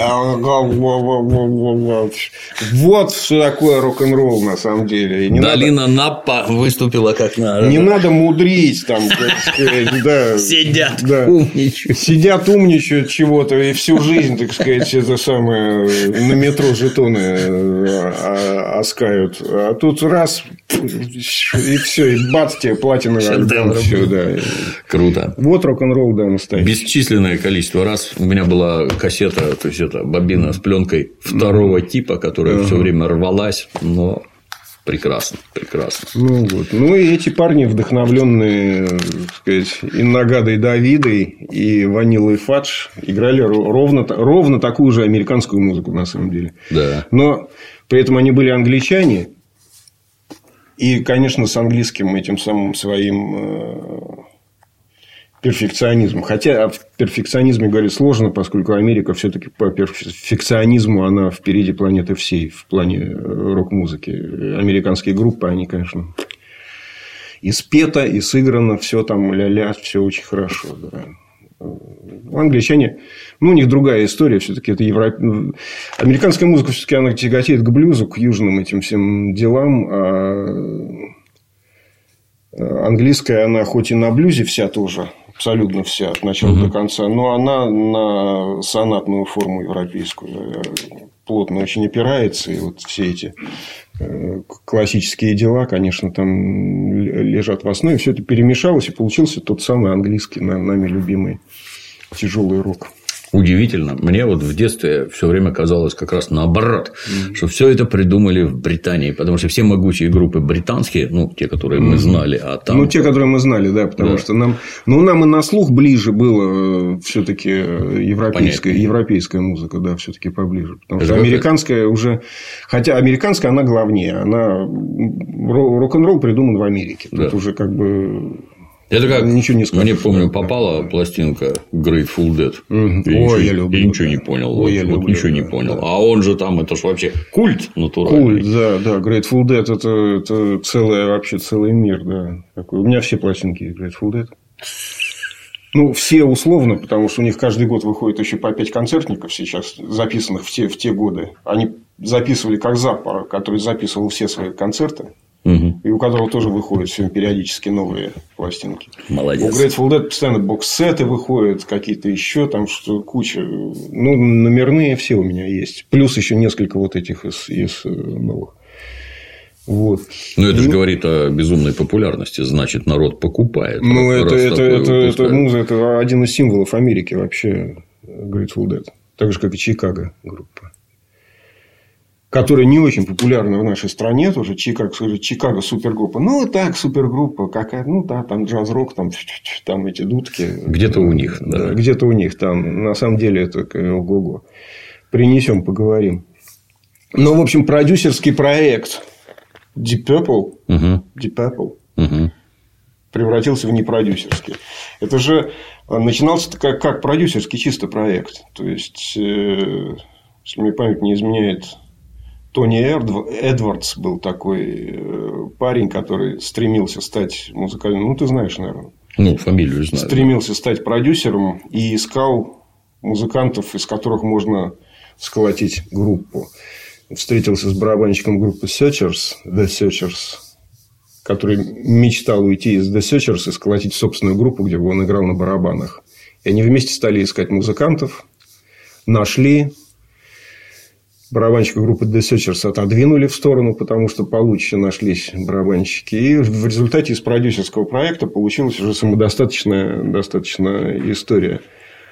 Вот что такое рок-н-ролл на самом деле. Не Долина надо... Наппа выступила как надо. Не надо мудрить там, так сказать, да. Сидят да. умничают. Сидят умничают чего-то и всю жизнь, так сказать, это самое на метро жетоны оскают. А тут раз и все. И бац, тебе платиновый альбом. Все, да. Круто. Вот рок-н-ролл, да, настоящий. Бесчисленное количество раз у меня была кассета, то есть это бобина с пленкой второго mm-hmm. типа, которая uh-huh. все время рвалась, но прекрасно, прекрасно. Ну, вот. Ну и эти парни, вдохновленные, так сказать, и Нагадой Давидой, и Ванилой Фадж, играли ровно, ровно такую же американскую музыку, на самом деле. Да. Но при этом они были англичане. И, конечно, с английским этим самым своим перфекционизмом. Хотя о перфекционизме говорить сложно, поскольку Америка все-таки по перфекционизму она впереди планеты всей в плане рок-музыки. Американские группы, они, конечно, и спето, и сыграно, все там ля-ля, все очень хорошо. Да. Англичане, ну, у них другая история, все-таки это Европа. Американская музыка все-таки она тяготеет к блюзу, к южным этим всем делам, а английская, она хоть и на блюзе вся тоже, абсолютно вся, от начала uh-huh. до конца, но она на сонатную форму европейскую плотно очень опирается, и вот все эти классические дела, конечно, там лежат в основе. Все это перемешалось, и получился тот самый английский, нами любимый тяжелый рок. Удивительно. Мне вот в детстве все время казалось как раз наоборот, mm-hmm. что все это придумали в Британии, потому что все могучие группы британские, ну, те, которые mm-hmm. мы знали, а там... Ну, те, которые мы знали, да, потому да. что нам... Ну, нам и на слух ближе было все-таки европейская, европейская музыка, да, все-таки поближе. Потому это что американская это... уже... Хотя американская, она главнее. Она... Рок-н-ролл придуман в Америке. Тут да. уже как бы... Это как, ничего не скажешь, мне, помню, да, пластинка пластинка Grateful Dead. Mm-hmm. Я, Ой, ничего, я люблю. Я ничего не понял. Ой, вот, я вот люблю, ничего да, не понял. Да. А он же там, это же вообще культ натуральный. Культ, да, да. Grateful Dead это, это целое, вообще целый мир, да. Такой. У меня все пластинки Grateful Dead. Ну, все условно, потому что у них каждый год выходит еще по пять концертников сейчас, записанных в те, в те годы. Они записывали как Заппа, который записывал все свои концерты. Угу. И у которого тоже выходят все периодически новые пластинки. Молодец. У Grateful Dead постоянно бокс-сеты выходят, какие-то еще там что куча. Ну, номерные все у меня есть. Плюс еще несколько вот этих из, из новых. Вот. Ну, это и... же говорит о безумной популярности, значит, народ покупает. Ну, это, это, это, это, муза, это один из символов Америки вообще, Grateful Dead. Так же, как и Чикаго группа. Которая не очень популярна в нашей стране тоже. Чикаго, Чикаго супергруппа. Ну, так, супергруппа какая-то. Ну, да, там джаз-рок, там, там эти дудки. Где-то у них, да. да. Где-то у них там. На самом деле, это ого-го. Принесем, поговорим. Ну, в общем, продюсерский проект Deep Purple, угу. Deep Purple угу. превратился в непродюсерский. Это же начинался как, как продюсерский чисто проект. То есть, э, если мне память не изменяет, Тони Эдвардс был такой э, парень, который стремился стать музыкальным. Ну, ты знаешь, наверное. Ну, фамилию знаю. Стремился стать продюсером и искал музыкантов, из которых можно сколотить группу. Встретился с барабанщиком группы Searchers, The Searchers, который мечтал уйти из The Searchers и сколотить собственную группу, где бы он играл на барабанах. И они вместе стали искать музыкантов, нашли. Барабанщика группы The Searchers отодвинули в сторону, потому что получше нашлись барабанщики. И в результате из продюсерского проекта получилась уже самодостаточная достаточная история.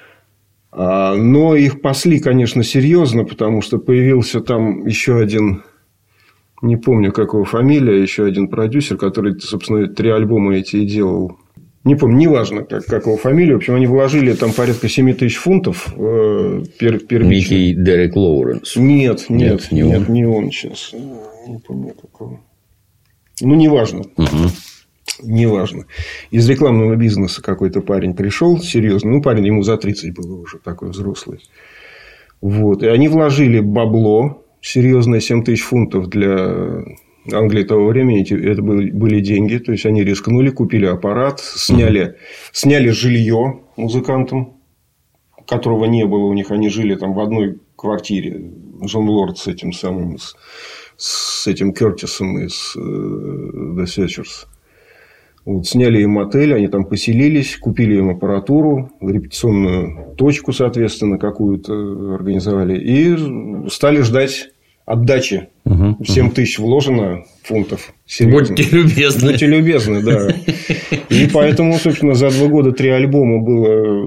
Но их пасли, конечно, серьезно, потому что появился там еще один, не помню, как его фамилия, еще один продюсер, который, собственно, три альбома эти и делал. Не помню, неважно, как, как его фамилия. В общем, они вложили там порядка семь тысяч фунтов. Э, пер, первично. Некий Дерек Лоуренс. Нет, нет, нет, не, нет он. не он сейчас. Не помню, какого. Ну, неважно. Угу. Неважно. Из рекламного бизнеса какой-то парень пришел, серьезно. Ну, парень ему за тридцать было уже, такой взрослый. Вот. И они вложили бабло, серьезное, семь тысяч фунтов для Англии того времени. Это были деньги. То есть, они рискнули, купили аппарат, сняли, угу. сняли жилье музыкантам, которого не было у них. Они жили там в одной квартире. Джон Лорд с этим самым, с, с этим Кертисом из The Searchers. Вот, сняли им отель, они там поселились, купили им аппаратуру, репетиционную точку, соответственно, какую-то организовали. И стали ждать отдачи. Угу, семь угу. тысяч вложено фунтов. Серьезно. Будьте любезны. Будьте любезны, да. И поэтому, собственно, за два года три альбома было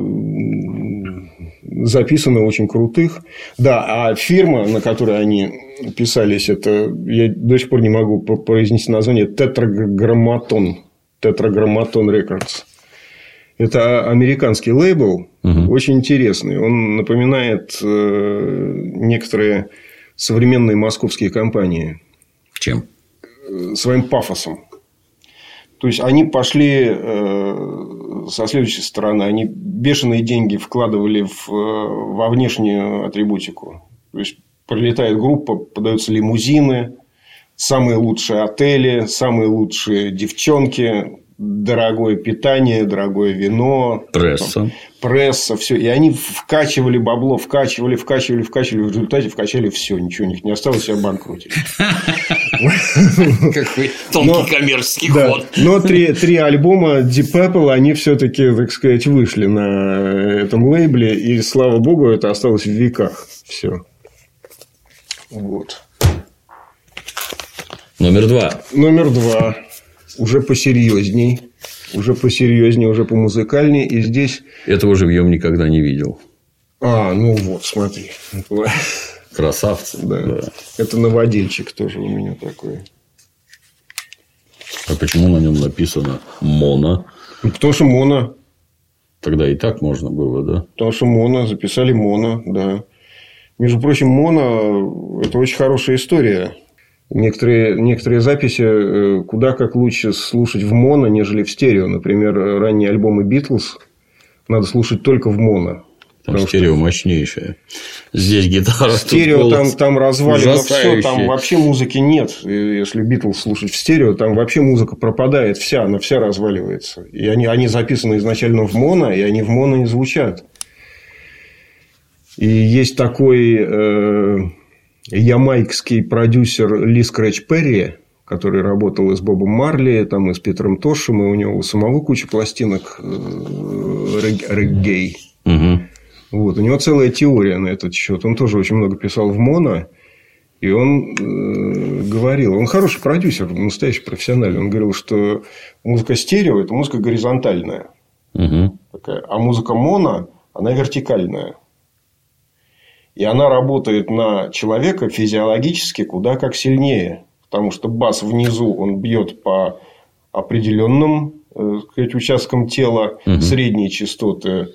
записано очень крутых. Да, а фирма, на которой они писались, это я до сих пор не могу произнести название, Тетраграмматон. Тетраграмматон Рекордс. Это американский лейбл, угу. очень интересный. Он напоминает э, некоторые современные московские компании. Чем? Своим пафосом. То есть, они пошли э, со следующей стороны. Они бешеные деньги вкладывали в, во внешнюю атрибутику. То есть, прилетает группа, подаются лимузины, самые лучшие отели, самые лучшие девчонки, дорогое питание, дорогое вино, пресса, там, пресса, все. И они вкачивали бабло, вкачивали, вкачивали, вкачивали, в результате вкачали все, ничего у них не осталось, и обанкротили. Какой тонкий коммерческий ход. Но три альбома Deep Purple, они все-таки, так сказать, вышли на этом лейбле, и слава богу, это осталось в веках. Все. Вот. Номер два. Номер два. Уже посерьезней. Уже посерьезней, уже помузыкальней. И здесь... Этого живьем никогда не видел. А, ну вот, смотри. Красавцы. Да. да. Это новодельчик тоже у меня такой. А почему на нем написано «Моно»? Потому что «Моно». Тогда и так можно было, да? Потому что «Моно». Записали «Моно», да. Между прочим, «Моно» – это очень хорошая история. Некоторые, некоторые записи куда как лучше слушать в моно, нежели в стерео. Например, ранние альбомы Битлз надо слушать только в моно. Там стерео что... мощнейшее. Здесь гитара. Стерео там, там развалено все. Там вообще музыки нет. Если Битлз слушать в стерео, там вообще музыка пропадает вся. Она вся разваливается. И они, они записаны изначально в моно, и они в моно не звучат. И есть такой... Э... ямайский продюсер Ли Скрэч Перри, который работал и с Бобом Марли, там, и с Питером Тошем, и у него самого куча пластинок реггей. Угу. Вот, у него целая теория на этот счет. Он тоже очень много писал в моно. И он э, говорил, он хороший продюсер, настоящий профессиональный. Он говорил, что музыка стерео – это музыка горизонтальная. Угу. Такая, а музыка моно, она вертикальная. И она работает на человека физиологически куда как сильнее. Потому что бас внизу, он бьет по определенным, э, сказать, участкам тела, угу. Средние частоты,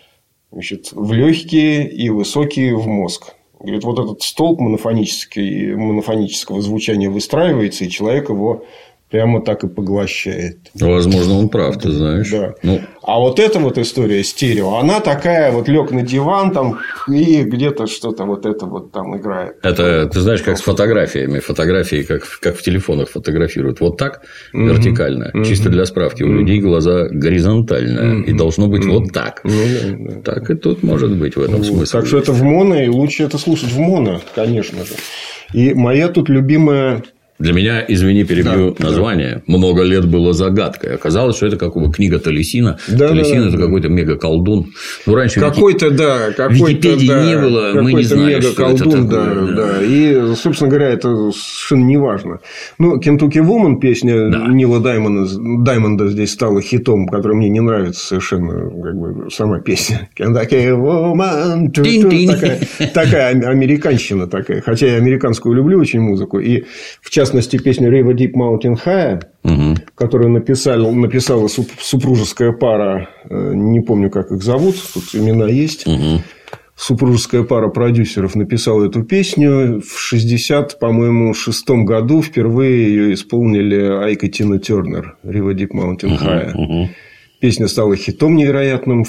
значит, в легкие и высокие в мозг. Говорит, вот этот столб монофонический, монофонического звучания выстраивается, и человек его прямо так и поглощает. Возможно, он прав, ты знаешь. Да. Ну... А вот эта вот история стерео, она такая, вот лег на диван там, и где-то что-то вот это вот там играет. Это, ты знаешь, как с фотографиями. Фотографии, как, как в телефонах фотографируют. Вот так, mm-hmm. вертикально. Mm-hmm. Чисто для справки. Mm-hmm. У людей глаза горизонтальные. Mm-hmm. И должно быть mm-hmm. вот так. Mm-hmm. Так и тут может быть в этом mm-hmm. смысле. Так что это в моно, и лучше это слушать в моно, конечно же. И моя тут любимая... Для меня, извини, перебью да, название. Да. Много лет было загадкой. Оказалось, что это как бы книга Талисина. Да, Талисин да, – это да. какой-то мега-колдун. Ну, раньше какой-то, да, какой-то, Википедии да, не было, мы не знали, что это такое. Да, да. Да. И, собственно говоря, это совершенно не важно. Ну, «Kentucky Woman» песня да. Нила Даймонда, Даймонда здесь стала хитом, который мне не нравится совершенно, как бы, сама песня. «Kentucky Woman». Такая, такая американщина такая. Хотя я американскую люблю очень музыку. И, в частности, В частности, песню River Deep Mountain High, угу. которую написала, написала супружеская пара, не помню, как их зовут, тут имена есть. Угу. Супружеская пара продюсеров написала эту песню. В шестьдесят, по-моему, шестом году впервые ее исполнили Айк и Тина Тернер. River Deep Mountain High. Угу. Угу. Песня стала хитом невероятным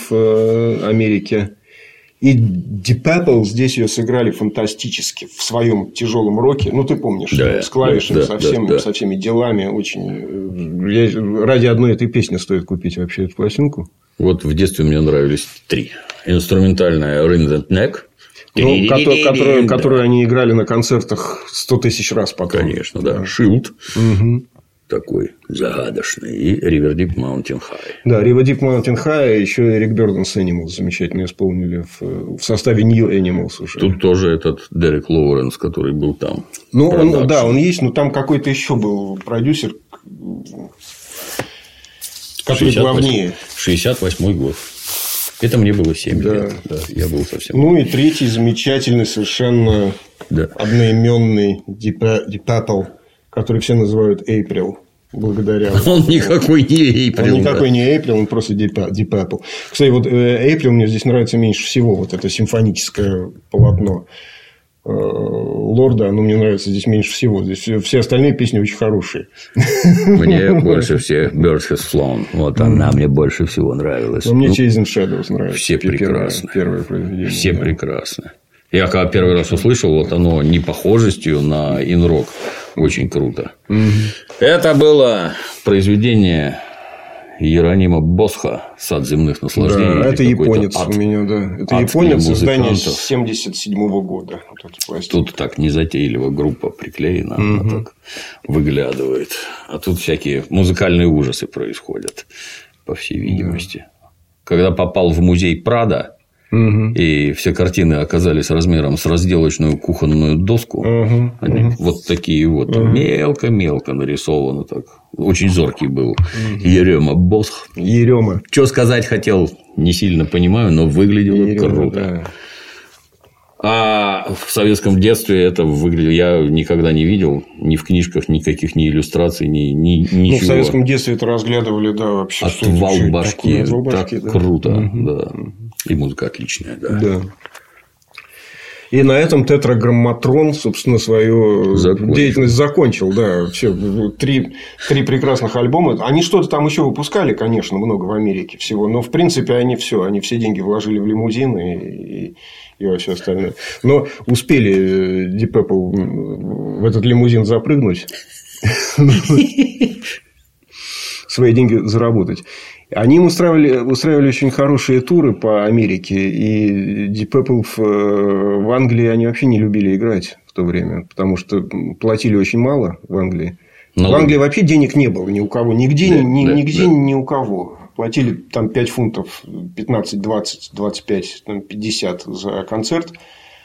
в Америке. И Deep Purple здесь ее сыграли фантастически в своем тяжелом роке. Ну, ты помнишь, да, с клавишами, да, со, всем, да, да. со всеми делами. Очень... Я... Ради одной этой песни стоит купить вообще эту пластинку. Вот в детстве мне нравились три. Инструментальная Ring That Neck. Ну, которую, которую, которую они играли на концертах сто тысяч раз потом. Конечно, да. Shield. Угу. Такой загадочный. И River Deep Mountain High. Да, River Deep Mountain High. Еще Эрик Бёрден с Animals замечательно исполнили в, в составе New Animals уже. Тут тоже этот Дерек Лоуренс, который был там. Ну, он, да, он есть, но там какой-то еще был продюсер, который главнее. шестьдесят восьмой год. Это мне было семь да. лет. Да, я был совсем. Ну, и третий замечательный, совершенно да. одноименный Deep Purple, который все называют April. Благодаря... Он никакой не April. Он никакой да. не April, он просто Deep Purple. Кстати, вот April мне здесь нравится меньше всего. Вот это симфоническое полотно Лорда, оно мне нравится здесь меньше всего. Здесь все остальные песни очень хорошие. Мне больше всех Birds Has Flown. Вот она мне больше всего нравилась. Но мне Chasing Shadows нравится. Все прекрасны. Первое произведение. Все прекрасны. Я когда первый раз услышал, вот оно не похожестью на инрок. Очень круто. Это было произведение Иеронима Босха «Сад земных наслаждений». Да, это японец ад, у меня, да. Это японец, издание с семьдесят седьмого года. Вот тут так незатейливо группа приклеена, угу. она так выглядывает. А тут всякие музыкальные ужасы происходят, по всей видимости. Да. Когда попал в музей Прадо, угу. и все картины оказались размером с разделочную кухонную доску, угу. они угу. вот такие вот, угу. мелко-мелко нарисованы так. Очень зоркий был Ерема Босх. Ерема. Что сказать хотел, не сильно понимаю, но выглядело Ерема, круто. Да. А в советском детстве это выглядело, я никогда не видел ни в книжках никаких ни иллюстраций, ни, ни ничего. Ну, в советском детстве это разглядывали, да, вообще. Отвал башки, отвал башки, так да. круто, угу. да. И музыка отличная, да. да. И на этом Тетраграмматрон, собственно, свою закончил. деятельность закончил. Да, вообще, три, три прекрасных альбома. Они что-то там еще выпускали, конечно, много в Америке всего. Но, в принципе, они все. Они все деньги вложили в лимузины и, и во все остальное. Но успели Deep Purple в этот лимузин запрыгнуть. Свои деньги заработать. Они устраивали, устраивали очень хорошие туры по Америке. И Deep Purple в, в Англии они вообще не любили играть в то время. Потому что платили очень мало в Англии. Но... В Англии вообще денег не было ни у кого. Нигде, да, ни, да, нигде да. ни у кого. Платили там пять фунтов, пятнадцать, двадцать, двадцать пять, пятьдесят за концерт.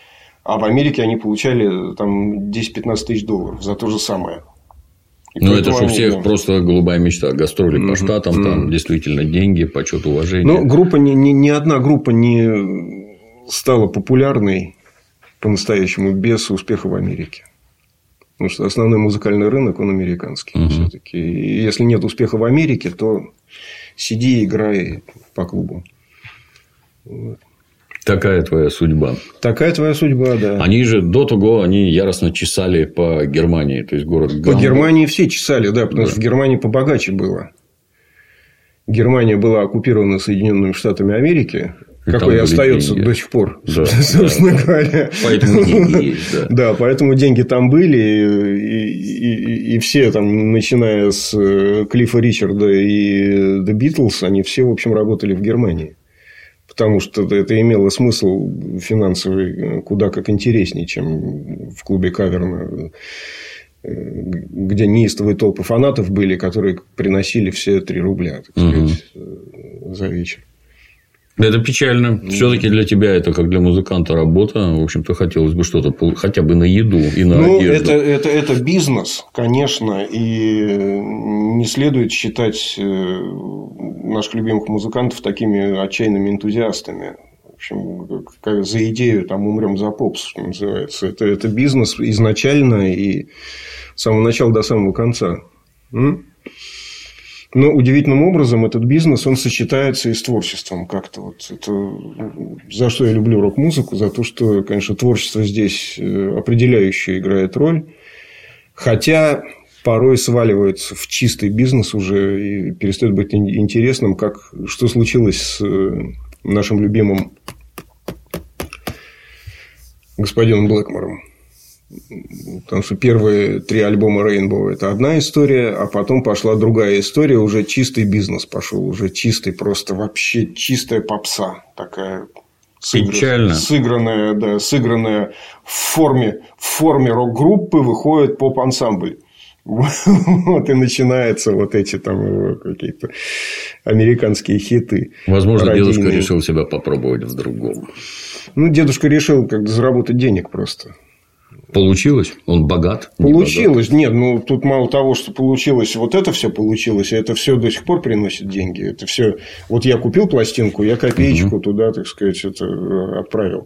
А в Америке они получали там десять-пятнадцать тысяч долларов за то же самое. И ну, это же у всех да. просто голубая мечта. Гастроли mm-hmm. по штатам, mm-hmm. там действительно деньги, почет, уважение. Но группа, ни, ни, ни одна группа не стала популярной по-настоящему без успеха в Америке. Потому что основной музыкальный рынок, он американский. Mm-hmm. Все-таки. И если нет успеха в Америке, то сиди и играй по клубам. Вот. Такая твоя судьба. Такая твоя судьба, да. Они же до того они яростно чесали по Германии, то есть город Гамбург. По Германии все чесали, да, потому да. что в Германии побогаче было. Германия была оккупирована Соединенными Штатами Америки, и какой и остается деньги. До сих пор, да, собственно да. говоря. Поэтому деньги есть, да. Да, поэтому деньги там были, и, и, и, и все там, начиная с Клиффа Ричарда и The Beatles, они все, в общем, работали в Германии. Потому что это имело смысл финансовый куда как интереснее, чем в клубе Каверна, где неистовые толпы фанатов были, которые приносили все три рубля, так сказать, угу. за вечер. Это печально. Все-таки для тебя это как для музыканта работа. В общем-то, хотелось бы что-то хотя бы на еду и на ну, одежду. Это, это, это бизнес, конечно. И не следует считать наших любимых музыкантов такими отчаянными энтузиастами. В общем, как за идею там умрем за поп, что называется. Это, это бизнес изначально и с самого начала до самого конца. М? Но удивительным образом этот бизнес, он сочетается и с творчеством как-то. Вот это, за что я люблю рок-музыку, за то, что, конечно, творчество здесь определяющее играет роль. Хотя порой сваливается в чистый бизнес уже и перестает быть интересным, как что случилось с нашим любимым господином Блэкмором. Потому что первые три альбома Rainbow – это одна история, а потом пошла другая история, уже чистый бизнес пошел, уже чистый, просто вообще чистая попса такая. Печально. Сыгранная, да, сыгранная в форме, в форме рок-группы выходит поп-ансамбль. Вот и начинаются вот эти там какие-то американские хиты. Возможно, пародийные. Дедушка решил себя попробовать в другом. Ну, дедушка решил как-то заработать денег просто. Получилось? Он богат? Получилось. Не Нет, ну тут мало того, что получилось, вот это все получилось, и это все до сих пор приносит деньги. Это все. Вот я купил пластинку, я копеечку угу. туда, так сказать, это отправил.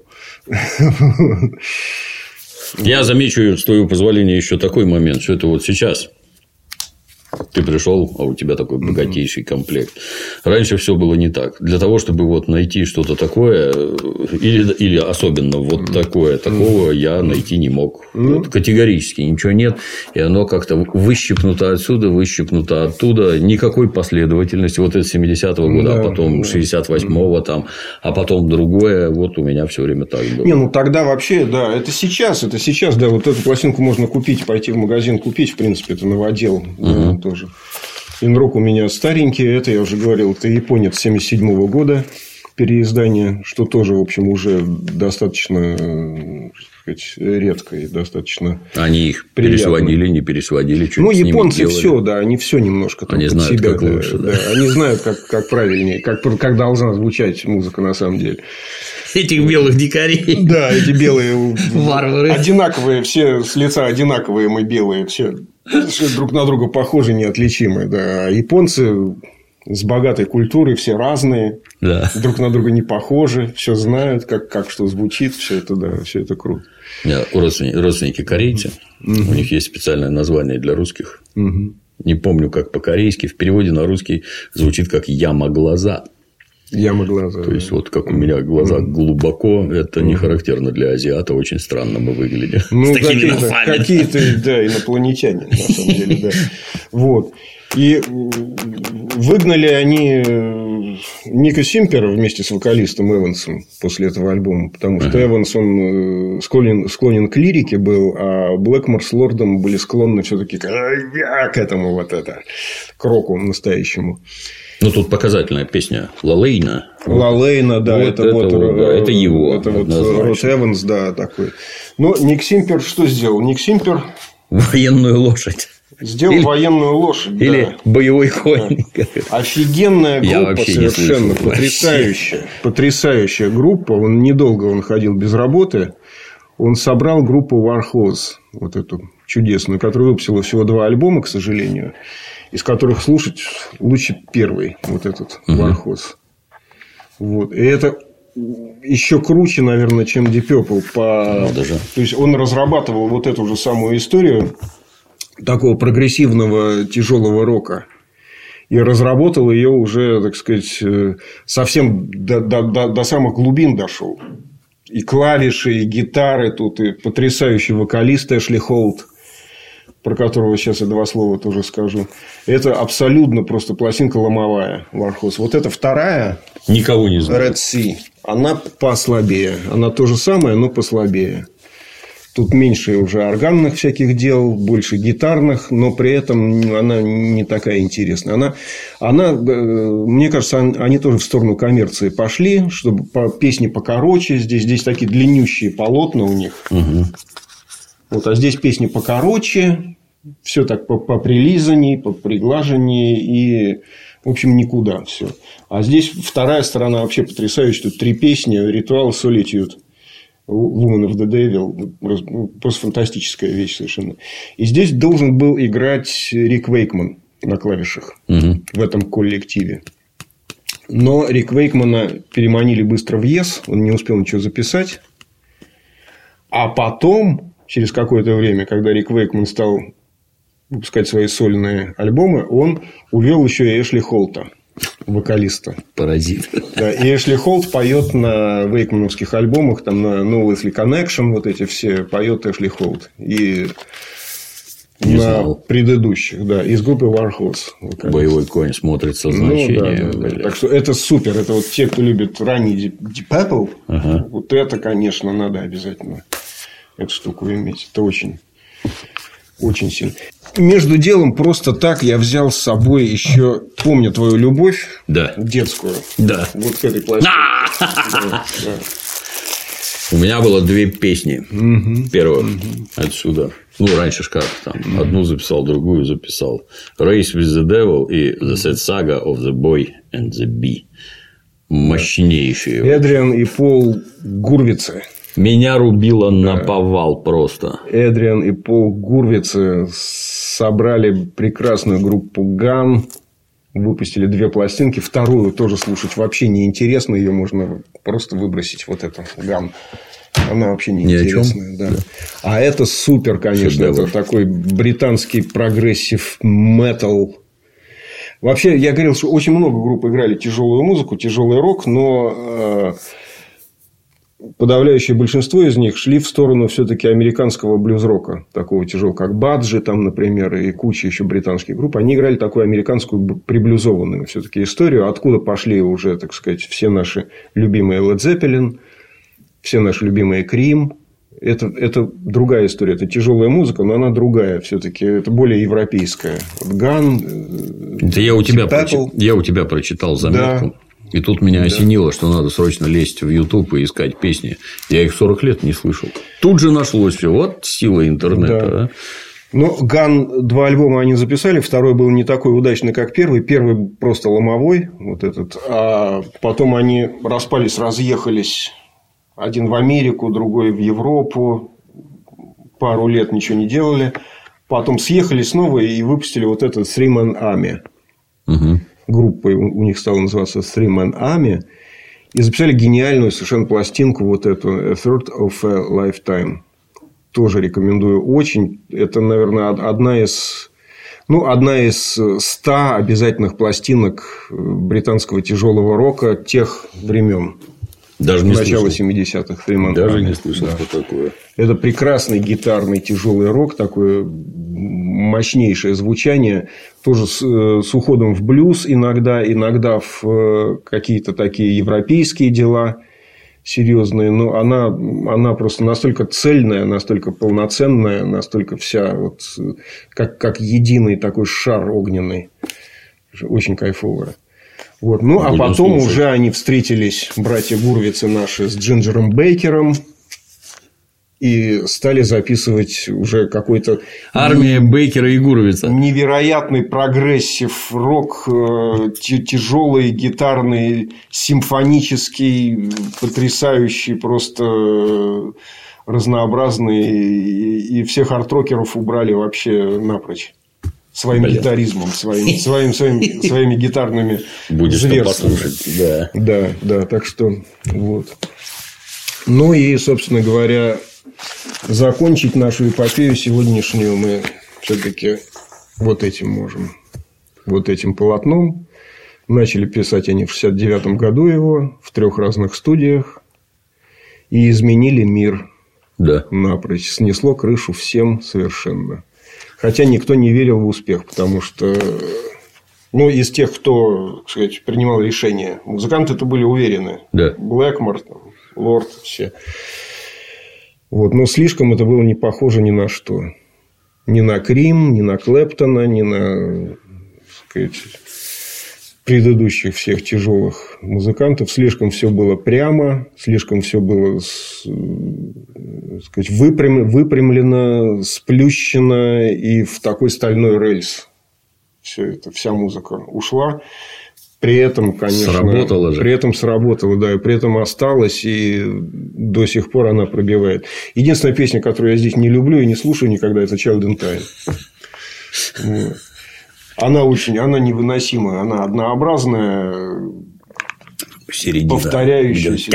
Я замечу, с твоего позволения, еще такой момент, что это вот сейчас. Ты пришел, а у тебя такой богатейший комплект. Раньше все было не так. Для того, чтобы вот найти что-то такое, или, или особенно вот такое, такого я найти не мог. Вот категорически ничего нет. И оно как-то выщипнуто отсюда, выщипнуто оттуда. Никакой последовательности. Вот это семидесятого года, да, а потом шестьдесят восьмого, там, а потом другое. Вот у меня все время так было. Не, ну тогда вообще, да, это сейчас, это сейчас, да, вот эту пластинку можно купить, пойти в магазин купить, в принципе, это новодел. Угу. Тоже. Инрок у меня старенький, это я уже говорил, это японец семьдесят седьмого года переиздание, что тоже, в общем, уже достаточно, так сказать, редко и достаточно. Они их приятно. Пересводили, не пересводили, ну, японцы все, да, они все немножко там они знают, себя, как да, лучше, да. Да, они знают, как, как правильнее, как, как должна звучать музыка на самом деле. Этих белых дикарей. Да, эти белые варвары. Одинаковые, все с лица одинаковые мы белые, все. Все друг на друга похожи, неотличимы. Да. А японцы с богатой культурой, все разные, да. друг на друга не похожи, все знают, как, как что звучит, все это, да, все это круто. У меня родственники, родственники корейцы, угу. У них есть специальное название для русских. Угу. Не помню, как по-корейски, в переводе на русский звучит как «яма глаза». Яма глаза. То есть, вот как у меня глаза mm. глубоко, это mm. не характерно для азиата, очень странно мы выглядим. Ну, какие-то, какие-то, да, инопланетяне, на самом деле, да. Вот. И выгнали они Ника Симпера вместе с вокалистом Эвансом после этого альбома, потому что uh-huh. Эванс, он склонен, склонен к лирике был, а Блэкмор с Лордом были склонны все-таки к этому вот это, к року настоящему. Ну, тут показательная песня Лалейна. Лалейна, да, вот это, это, вот, да, это его. Это вот Рот Эванс, да, такой. Но Ник Симпер что сделал? Ник Симпер военную лошадь. Сделал или, военную лошадь. Или да. боевой конь. Да. Офигенная группа, совершенно потрясающая. Вообще. Потрясающая группа. Он недолго он ходил без работы. он собрал группу Warhorse, вот эту чудесную, которая выпустила всего два альбома, к сожалению, из которых слушать лучше первый, вот этот uh-huh. Warhorse. Вот. И это еще круче, наверное, чем Deep Purple. По... даже. То есть, он разрабатывал вот эту же самую историю такого прогрессивного тяжелого рока. И разработал ее уже, так сказать, совсем до, до, до, до самых глубин дошел. И клавиши, и гитары тут, и потрясающий вокалист Эшли Холт, про которого сейчас я два слова тоже скажу. Это абсолютно просто пластинка ломовая, Warhorse. Вот эта вторая, никого не знаю. Red Sea, она послабее. Она то же самое, но послабее. Тут меньше уже органных всяких дел, больше гитарных, но при этом она не такая интересная. Она, она, мне кажется, они тоже в сторону коммерции пошли, чтобы по, песни покороче. Здесь, здесь такие длиннющие полотна у них. Угу. Вот, а здесь песни покороче, все так поприлизанней, поприглаженней и, в общем, никуда все. А здесь вторая сторона вообще потрясающая. Тут три песни: Ritual, Solitude, Woman of the Devil. Просто фантастическая вещь совершенно. И здесь должен был играть Рик Вейкман на клавишах угу. в этом коллективе. Но Рик Вейкмана переманили быстро в Yes. Он не успел ничего записать. А потом, через какое-то время, когда Рик Вейкман стал выпускать свои сольные альбомы, он увел еще и Эшли Холта, вокалиста. Паразит. Да, и Эшли Холт поет на вейкмановских альбомах, там на No Wesley Connection, вот эти все поет Эшли Холт. И не на знал. Предыдущих, да, из группы Warhorse. Вокалист. Боевой конь смотрит со значением. Ну, да, да, да. Так что это супер. Это вот те, кто любит ранний Deep Purple, ага. вот это, конечно, надо обязательно эту штуку иметь. Это очень, очень сильно. Между делом, просто так я взял с собой еще, помню твою любовь, да. детскую. Да. Вот к этой пластинке. Да, да. У меня было две песни. Угу. Первых угу. отсюда. Ну, раньше ж как там. Угу. Одну записал, другую записал. Race with the Devil и The Sad Saga of the Boy and the Bee. Мощнейшие. Эдриан и Пол Гурвицы. Меня рубило да. наповал просто. Эдриан и Пол Гурвицы собрали прекрасную группу Ган. Выпустили две пластинки. Вторую тоже слушать вообще неинтересно. Ее можно просто выбросить. Вот эту Ган. Она вообще неинтересная. Да. Да. А это супер, конечно. Шедевр. Это такой британский прогрессив метал. Вообще, я говорил, что очень много групп играли тяжелую музыку, тяжелый рок, но подавляющее большинство из них шли в сторону все-таки американского блюз-рока, такого тяжелого, как Баджи, там, например, и куча еще британских групп. Они играли такую американскую приблюзованную все-таки историю, откуда пошли уже, так сказать, все наши любимые Led Zeppelin, все наши любимые Cream. Это, это другая история. Это тяжелая музыка, но она другая все-таки. Это более европейская. Вот Ган. Это я у тебя, прочи... я у тебя прочитал заметку. Да. И тут меня осенило, да. что надо срочно лезть в YouTube и искать песни. Я их сорок лет не слышал. Тут же нашлось все. Вот сила интернета. Да. Да? Ну, Ган, два альбома они записали. Второй был не такой удачный, как первый. Первый просто ломовой. Вот этот. А потом они распались, разъехались. Один в Америку, другой в Европу. Пару лет ничего не делали. Потом съехали снова и выпустили вот этот Three Man Army. Угу. Группа у них стала называться Three Man Army. И записали гениальную совершенно пластинку. Вот эту A Third of a Lifetime. Тоже рекомендую очень. Это, наверное, одна из... Ну, одна из ста обязательных пластинок британского тяжелого рока тех времен. Даже не начала семидесятых. Даже не слышал, да. что такое. Это прекрасный гитарный тяжелый рок, такое мощнейшее звучание, тоже с, с уходом в блюз иногда, иногда в какие-то такие европейские дела серьезные, но она, она просто настолько цельная, настолько полноценная, настолько вся вот как, как единый такой шар огненный, очень кайфовая. Вот. Ну, а потом слушать. Уже они встретились, братья Гурвицы наши, с Джинджером Бейкером. И стали записывать уже какой-то... Армия Бейкера и Гурвица. Невероятный прогрессив рок, тяжелый, гитарный, симфонический, потрясающий просто разнообразные. И, и всех арт-рокеров убрали вообще напрочь. Своим Блин. гитаризмом, своим, своим, своим, своими гитарными Будешь зверствами. Послушать, да. Да, да, так что вот. Ну и, собственно говоря, закончить нашу эпопею сегодняшнюю мы все-таки вот этим можем. Вот этим полотном. Начали писать они в шестьдесят девятом году его в трех разных студиях. И изменили мир да. напрочь. Снесло крышу всем совершенно. Хотя никто не верил в успех, потому что, ну, из тех, кто, так сказать, принимал решения, музыканты-то были уверены. Да. Блэкмор, там, Лорд, все. Вот. Но слишком это было не похоже ни на что. Ни на Крим, ни на Клэптона, ни на, так сказать, предыдущих всех тяжелых музыкантов. Слишком все было прямо, слишком все было, так сказать, выпрям... выпрямлено, сплющено и в такой стальной рельс. Все это, вся музыка ушла. При этом, конечно, сработало же. При этом сработало, да, и при этом осталось, и до сих пор она пробивает. Единственная песня, которую я здесь не люблю и не слушаю никогда, это Child in Time. Вот. Она очень, она невыносимая, она однообразная, середина. Повторяющаяся.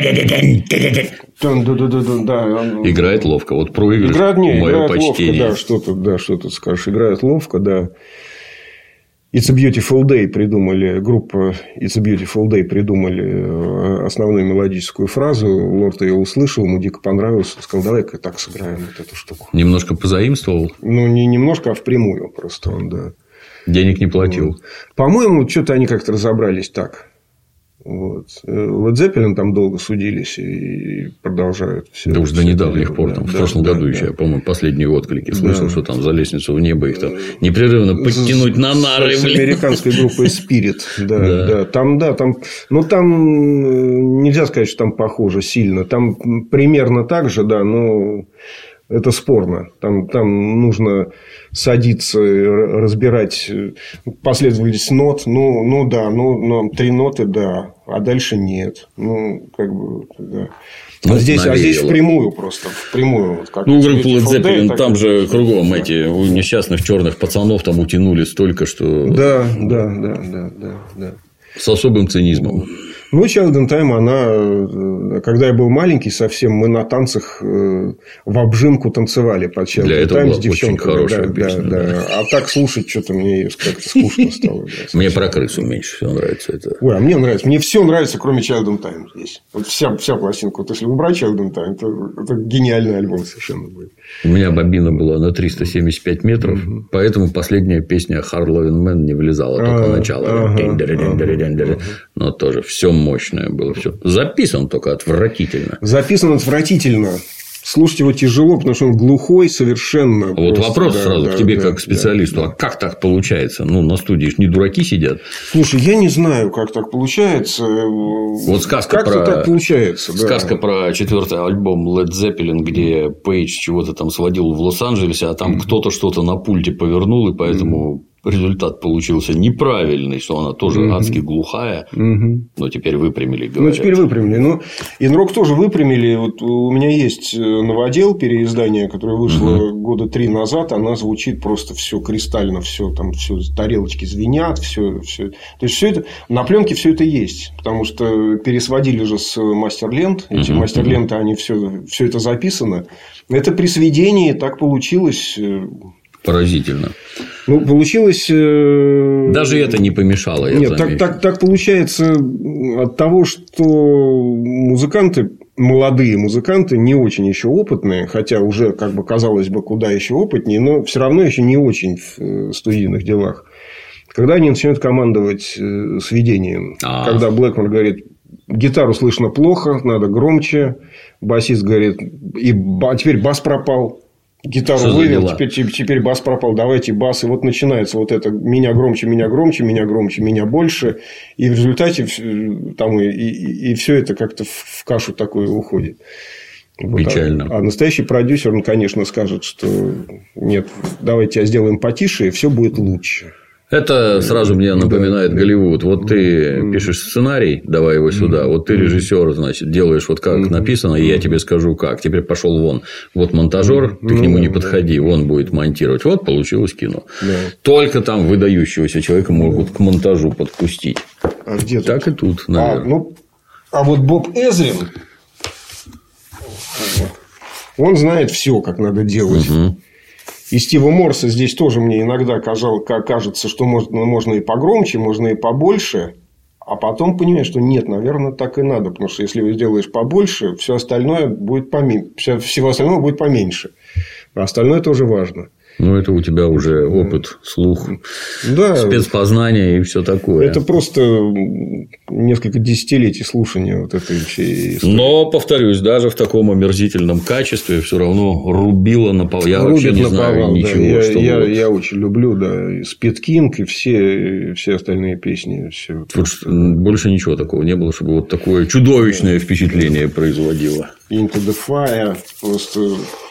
Играет ловко. Вот проигрыш. Играет, не, мое играет почтение. ловко, да, что тут, да, что тут скажешь. Играет ловко, да. It's a Beautiful Day придумали, группа It's a Beautiful Day придумали основную мелодическую фразу. Лорд ее услышал, ему дико понравилось. Сказал, давай-ка так сыграем вот эту штуку. Немножко позаимствовал? Ну, не немножко, а впрямую просто он, да. Денег не платил. Вот. По-моему, что-то они как-то разобрались так. Вот. Led Zeppelin там долго судились и продолжают все. Да уж до недавних пор, там, да, в прошлом да, году да, еще, да. я, по-моему, последние отклики слышал, да. что там за лестницу в небо их там непрерывно подтянуть на нары. С американской группой Spirit. Да, да. Да. Там, да, там. Ну, там нельзя сказать, что там похоже сильно. Там примерно так же, да, но это спорно. Там, там нужно садиться, разбирать последовательность нот. Ну, ну да, ну, ну, три ноты, да, а дальше нет. Ну, как бы, да. Ну, а, здесь, а здесь впрямую просто. Впрямую. Вот, как ну, группу Led Zeppelin, там же кругом эти у несчастных черных пацанов там утянули столько, что. Да, да, да, да, да, да. С особым цинизмом. Ну, Child in Time, она, когда я был маленький совсем, мы на танцах в обжимку танцевали под Child Для in этого Time была с девчонками. очень хорошая да, песня. Да, да. А так слушать что-то мне как-то скучно стало. Мне про крысу меньше всего нравится. Это... Ой, а мне нравится. Мне все нравится, кроме Child in Time здесь. Вот вся, вся пластинка. Вот если убрать Child in Time, то это гениальный альбом совершенно будет. У меня бобина была на триста семьдесят пять метров, угу. Поэтому последняя песня Hard Loving Man не влезала, только а, начало. Ага, ага. Но тоже все мощное было. Все. Записан только отвратительно. Записан отвратительно. Слушать его тяжело, потому что он глухой совершенно. Вот просто, вопрос да, сразу да, к тебе, да, как к специалисту. Да, а как так получается? Ну, на студии ж не дураки сидят. Слушай, я не знаю, как так получается. Вот сказка как про... так получается. Сказка да. про четвертый альбом Led Zeppelin, где Пейдж чего-то там сводил в Лос-Анджелесе, а там mm-hmm. кто-то что-то на пульте повернул, и поэтому... Mm-hmm. Результат получился неправильный, что она тоже угу. адски глухая, угу. но теперь выпрямили. Говорят. Ну, теперь выпрямили. Ну, Инрок тоже выпрямили. Вот у меня есть новодел переиздание, которое вышло угу. года три назад. Она звучит просто все кристально, все там все тарелочки звенят, все, все. То есть все это на пленке все это есть, потому что пересводили же с мастер-лент. Эти угу. мастер-ленты, они все, все это записано. Это при сведении так получилось. Поразительно. Ну, получилось... Даже это не помешало. Я Нет, так, так, так получается от того, что музыканты, молодые музыканты, не очень еще опытные, хотя уже, как бы, казалось бы, куда еще опытнее, но все равно еще не очень в студийных делах. Когда они начинают командовать сведением, А-а-а. когда Блэкмор говорит, гитару слышно плохо, надо громче, басист говорит, и а теперь бас пропал. Гитару вывел, теперь, теперь бас пропал, давайте бас. И вот начинается вот это меня громче, меня громче, меня громче, меня больше. И в результате там и, и, и все это как-то в кашу такое уходит. Печально. Вот. А, а настоящий продюсер, он, конечно, скажет, что нет, давайте сделаем потише, и все будет лучше. Это сразу мне напоминает Голливуд. Вот ты пишешь сценарий, давай его сюда. Вот ты режиссер, значит, делаешь вот как написано, и я тебе скажу как. Теперь пошел вон. Вот монтажер, ты к нему не подходи, он будет монтировать. Вот получилось кино. Только там выдающегося человека могут к монтажу подпустить. А где так тут? и тут, наверное. А, ну, а вот Боб Эзрин, он знает все, как надо делать. Угу. И Стива Морса здесь тоже мне иногда кажется, что можно, можно и погромче, можно и побольше. А потом понимаешь, что нет, наверное, так и надо. Потому что если сделаешь побольше, все остальное будет поменьше. Всего остального будет поменьше. А остальное тоже важно. Ну, это у тебя уже опыт, слух, да, спецпознание и все такое. Это просто несколько десятилетий слушания вот этой всей истории. Но, повторюсь, даже в таком омерзительном качестве все равно рубило на пол. Я Рубит вообще не знаю повал, ничего. Да. Я, что я, вот... я очень люблю, да, и Speed King, и все, все остальные песни. Все. Просто... Больше ничего такого не было, чтобы вот такое чудовищное впечатление производило. Into the Fire просто...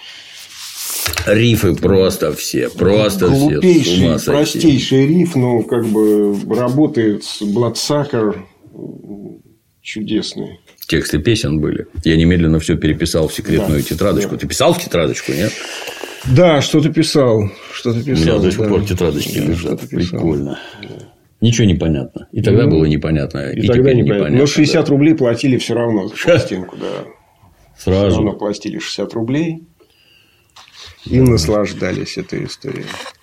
Рифы просто все, просто глупейший, все. Глупейший, простейший риф, но как бы работает с Bloodsucker чудесный. Тексты песен были. Я немедленно все переписал в секретную да, тетрадочку. Да. Ты писал в тетрадочку, нет? Да, что-то писал. Что-то писал. У меня до сих да. пор тетрадочки да, лежат. Прикольно. Да. Ничего не понятно. И тогда ну, было непонятно. И, и тогда непонятно. непонятно. Но шестьдесят да. рублей платили все равно за пластинку. Да. Сразу. Все равно платили шестьдесят рублей. И наслаждались этой историей.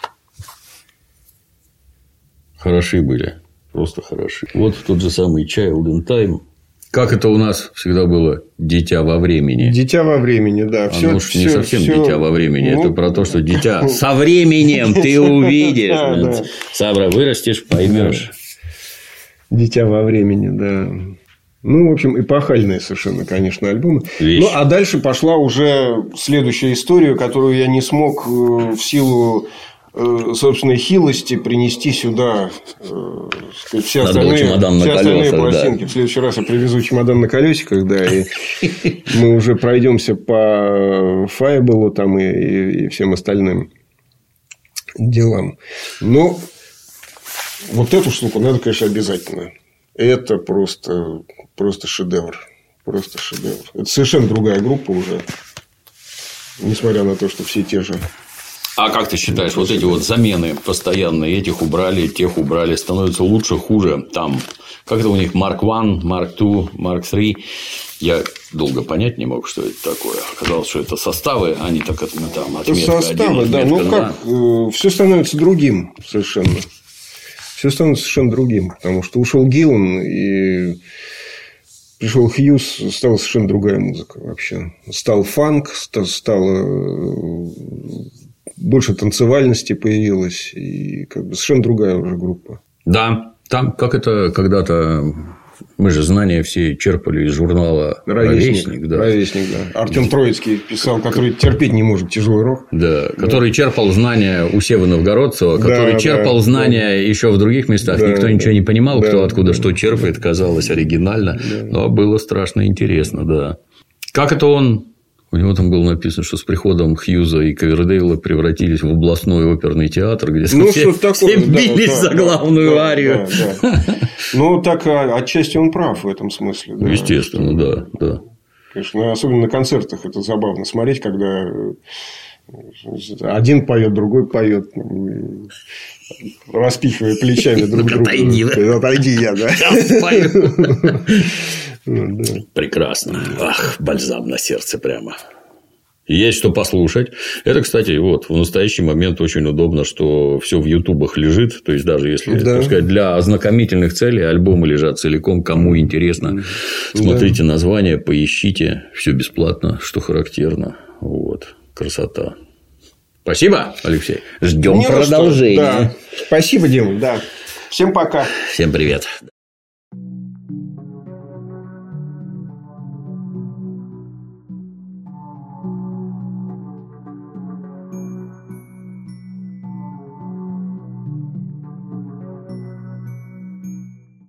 Хороши были. Просто хороши. Вот тот же самый Child in Time. Как это у нас всегда было? Дитя во времени. Дитя во времени, да. Все, Оно все, не совсем все... дитя во времени. Ну... Это про то, что дитя со временем ты увидишь. Сабра, вырастешь, поймешь. Дитя во времени, да. Ну, в общем, эпохальные совершенно, конечно, альбомы. Вещь. Ну, а дальше пошла уже следующая история, которую я не смог в силу собственной хилости принести сюда сказать, все Надо остальные, чемодан все на остальные колесах, пластинки. Да. В следующий раз я привезу чемодан на колесиках, да, и мы уже пройдемся по Файбелу там и, и, и всем остальным делам. Но вот эту штуку надо, конечно, обязательно. Это просто, просто шедевр. Просто шедевр. Это совершенно другая группа уже. Несмотря на то, что все те же. А как ты считаешь, вот эти вот замены постоянные, этих убрали, тех убрали, становится лучше, хуже? Там, как это у них, Марк один, Марк два, Марк три. Я долго понять не мог, что это такое. Оказалось, что это составы, они так это там отметка составы, один, да. отметка Ну как, э, все становится другим совершенно. Все становится совершенно другим. Потому что ушел Гиллан и пришел Хьюз, стала совершенно другая музыка вообще. Стал фанк, стало больше танцевальности появилось. И как бы совершенно другая уже группа. Да, там как это когда-то. Мы же знания все черпали из журнала «Ровесник». «Ровесник», да. «Ровесник», да. Артем Троицкий писал, который терпеть не может тяжелый рок. Да, который да. черпал знания у Сева Новгородцева, который да, черпал да, знания да. еще в других местах. Да, Никто да, ничего не понимал, да, кто откуда да, что черпает, казалось оригинально. Да. Но было страшно интересно, да. Как это он... У него там было написано, что с приходом Хьюза и Ковердейла превратились в областной оперный театр, где ну, все, такое, все да, бились да, за главную да, арию. Да, да. Ну, так отчасти он прав в этом смысле. Да, естественно, что, да, да. Конечно, особенно на концертах это забавно смотреть, когда один поет, другой поет, распихивая плечами друг друга. Отойди, да? Отойди я, да. Ну, да. Прекрасно. Ах, бальзам на сердце прямо. Есть что послушать. Это, кстати, вот в настоящий момент очень удобно, что все в ютубах лежит. То есть, даже если да. так сказать, для ознакомительных целей альбомы лежат целиком. Кому интересно, смотрите да. название, поищите. Все бесплатно, что характерно. Вот. Красота. Спасибо, Алексей. Ждем продолжения. Да. Спасибо, Дима. Да. Всем пока. Всем привет.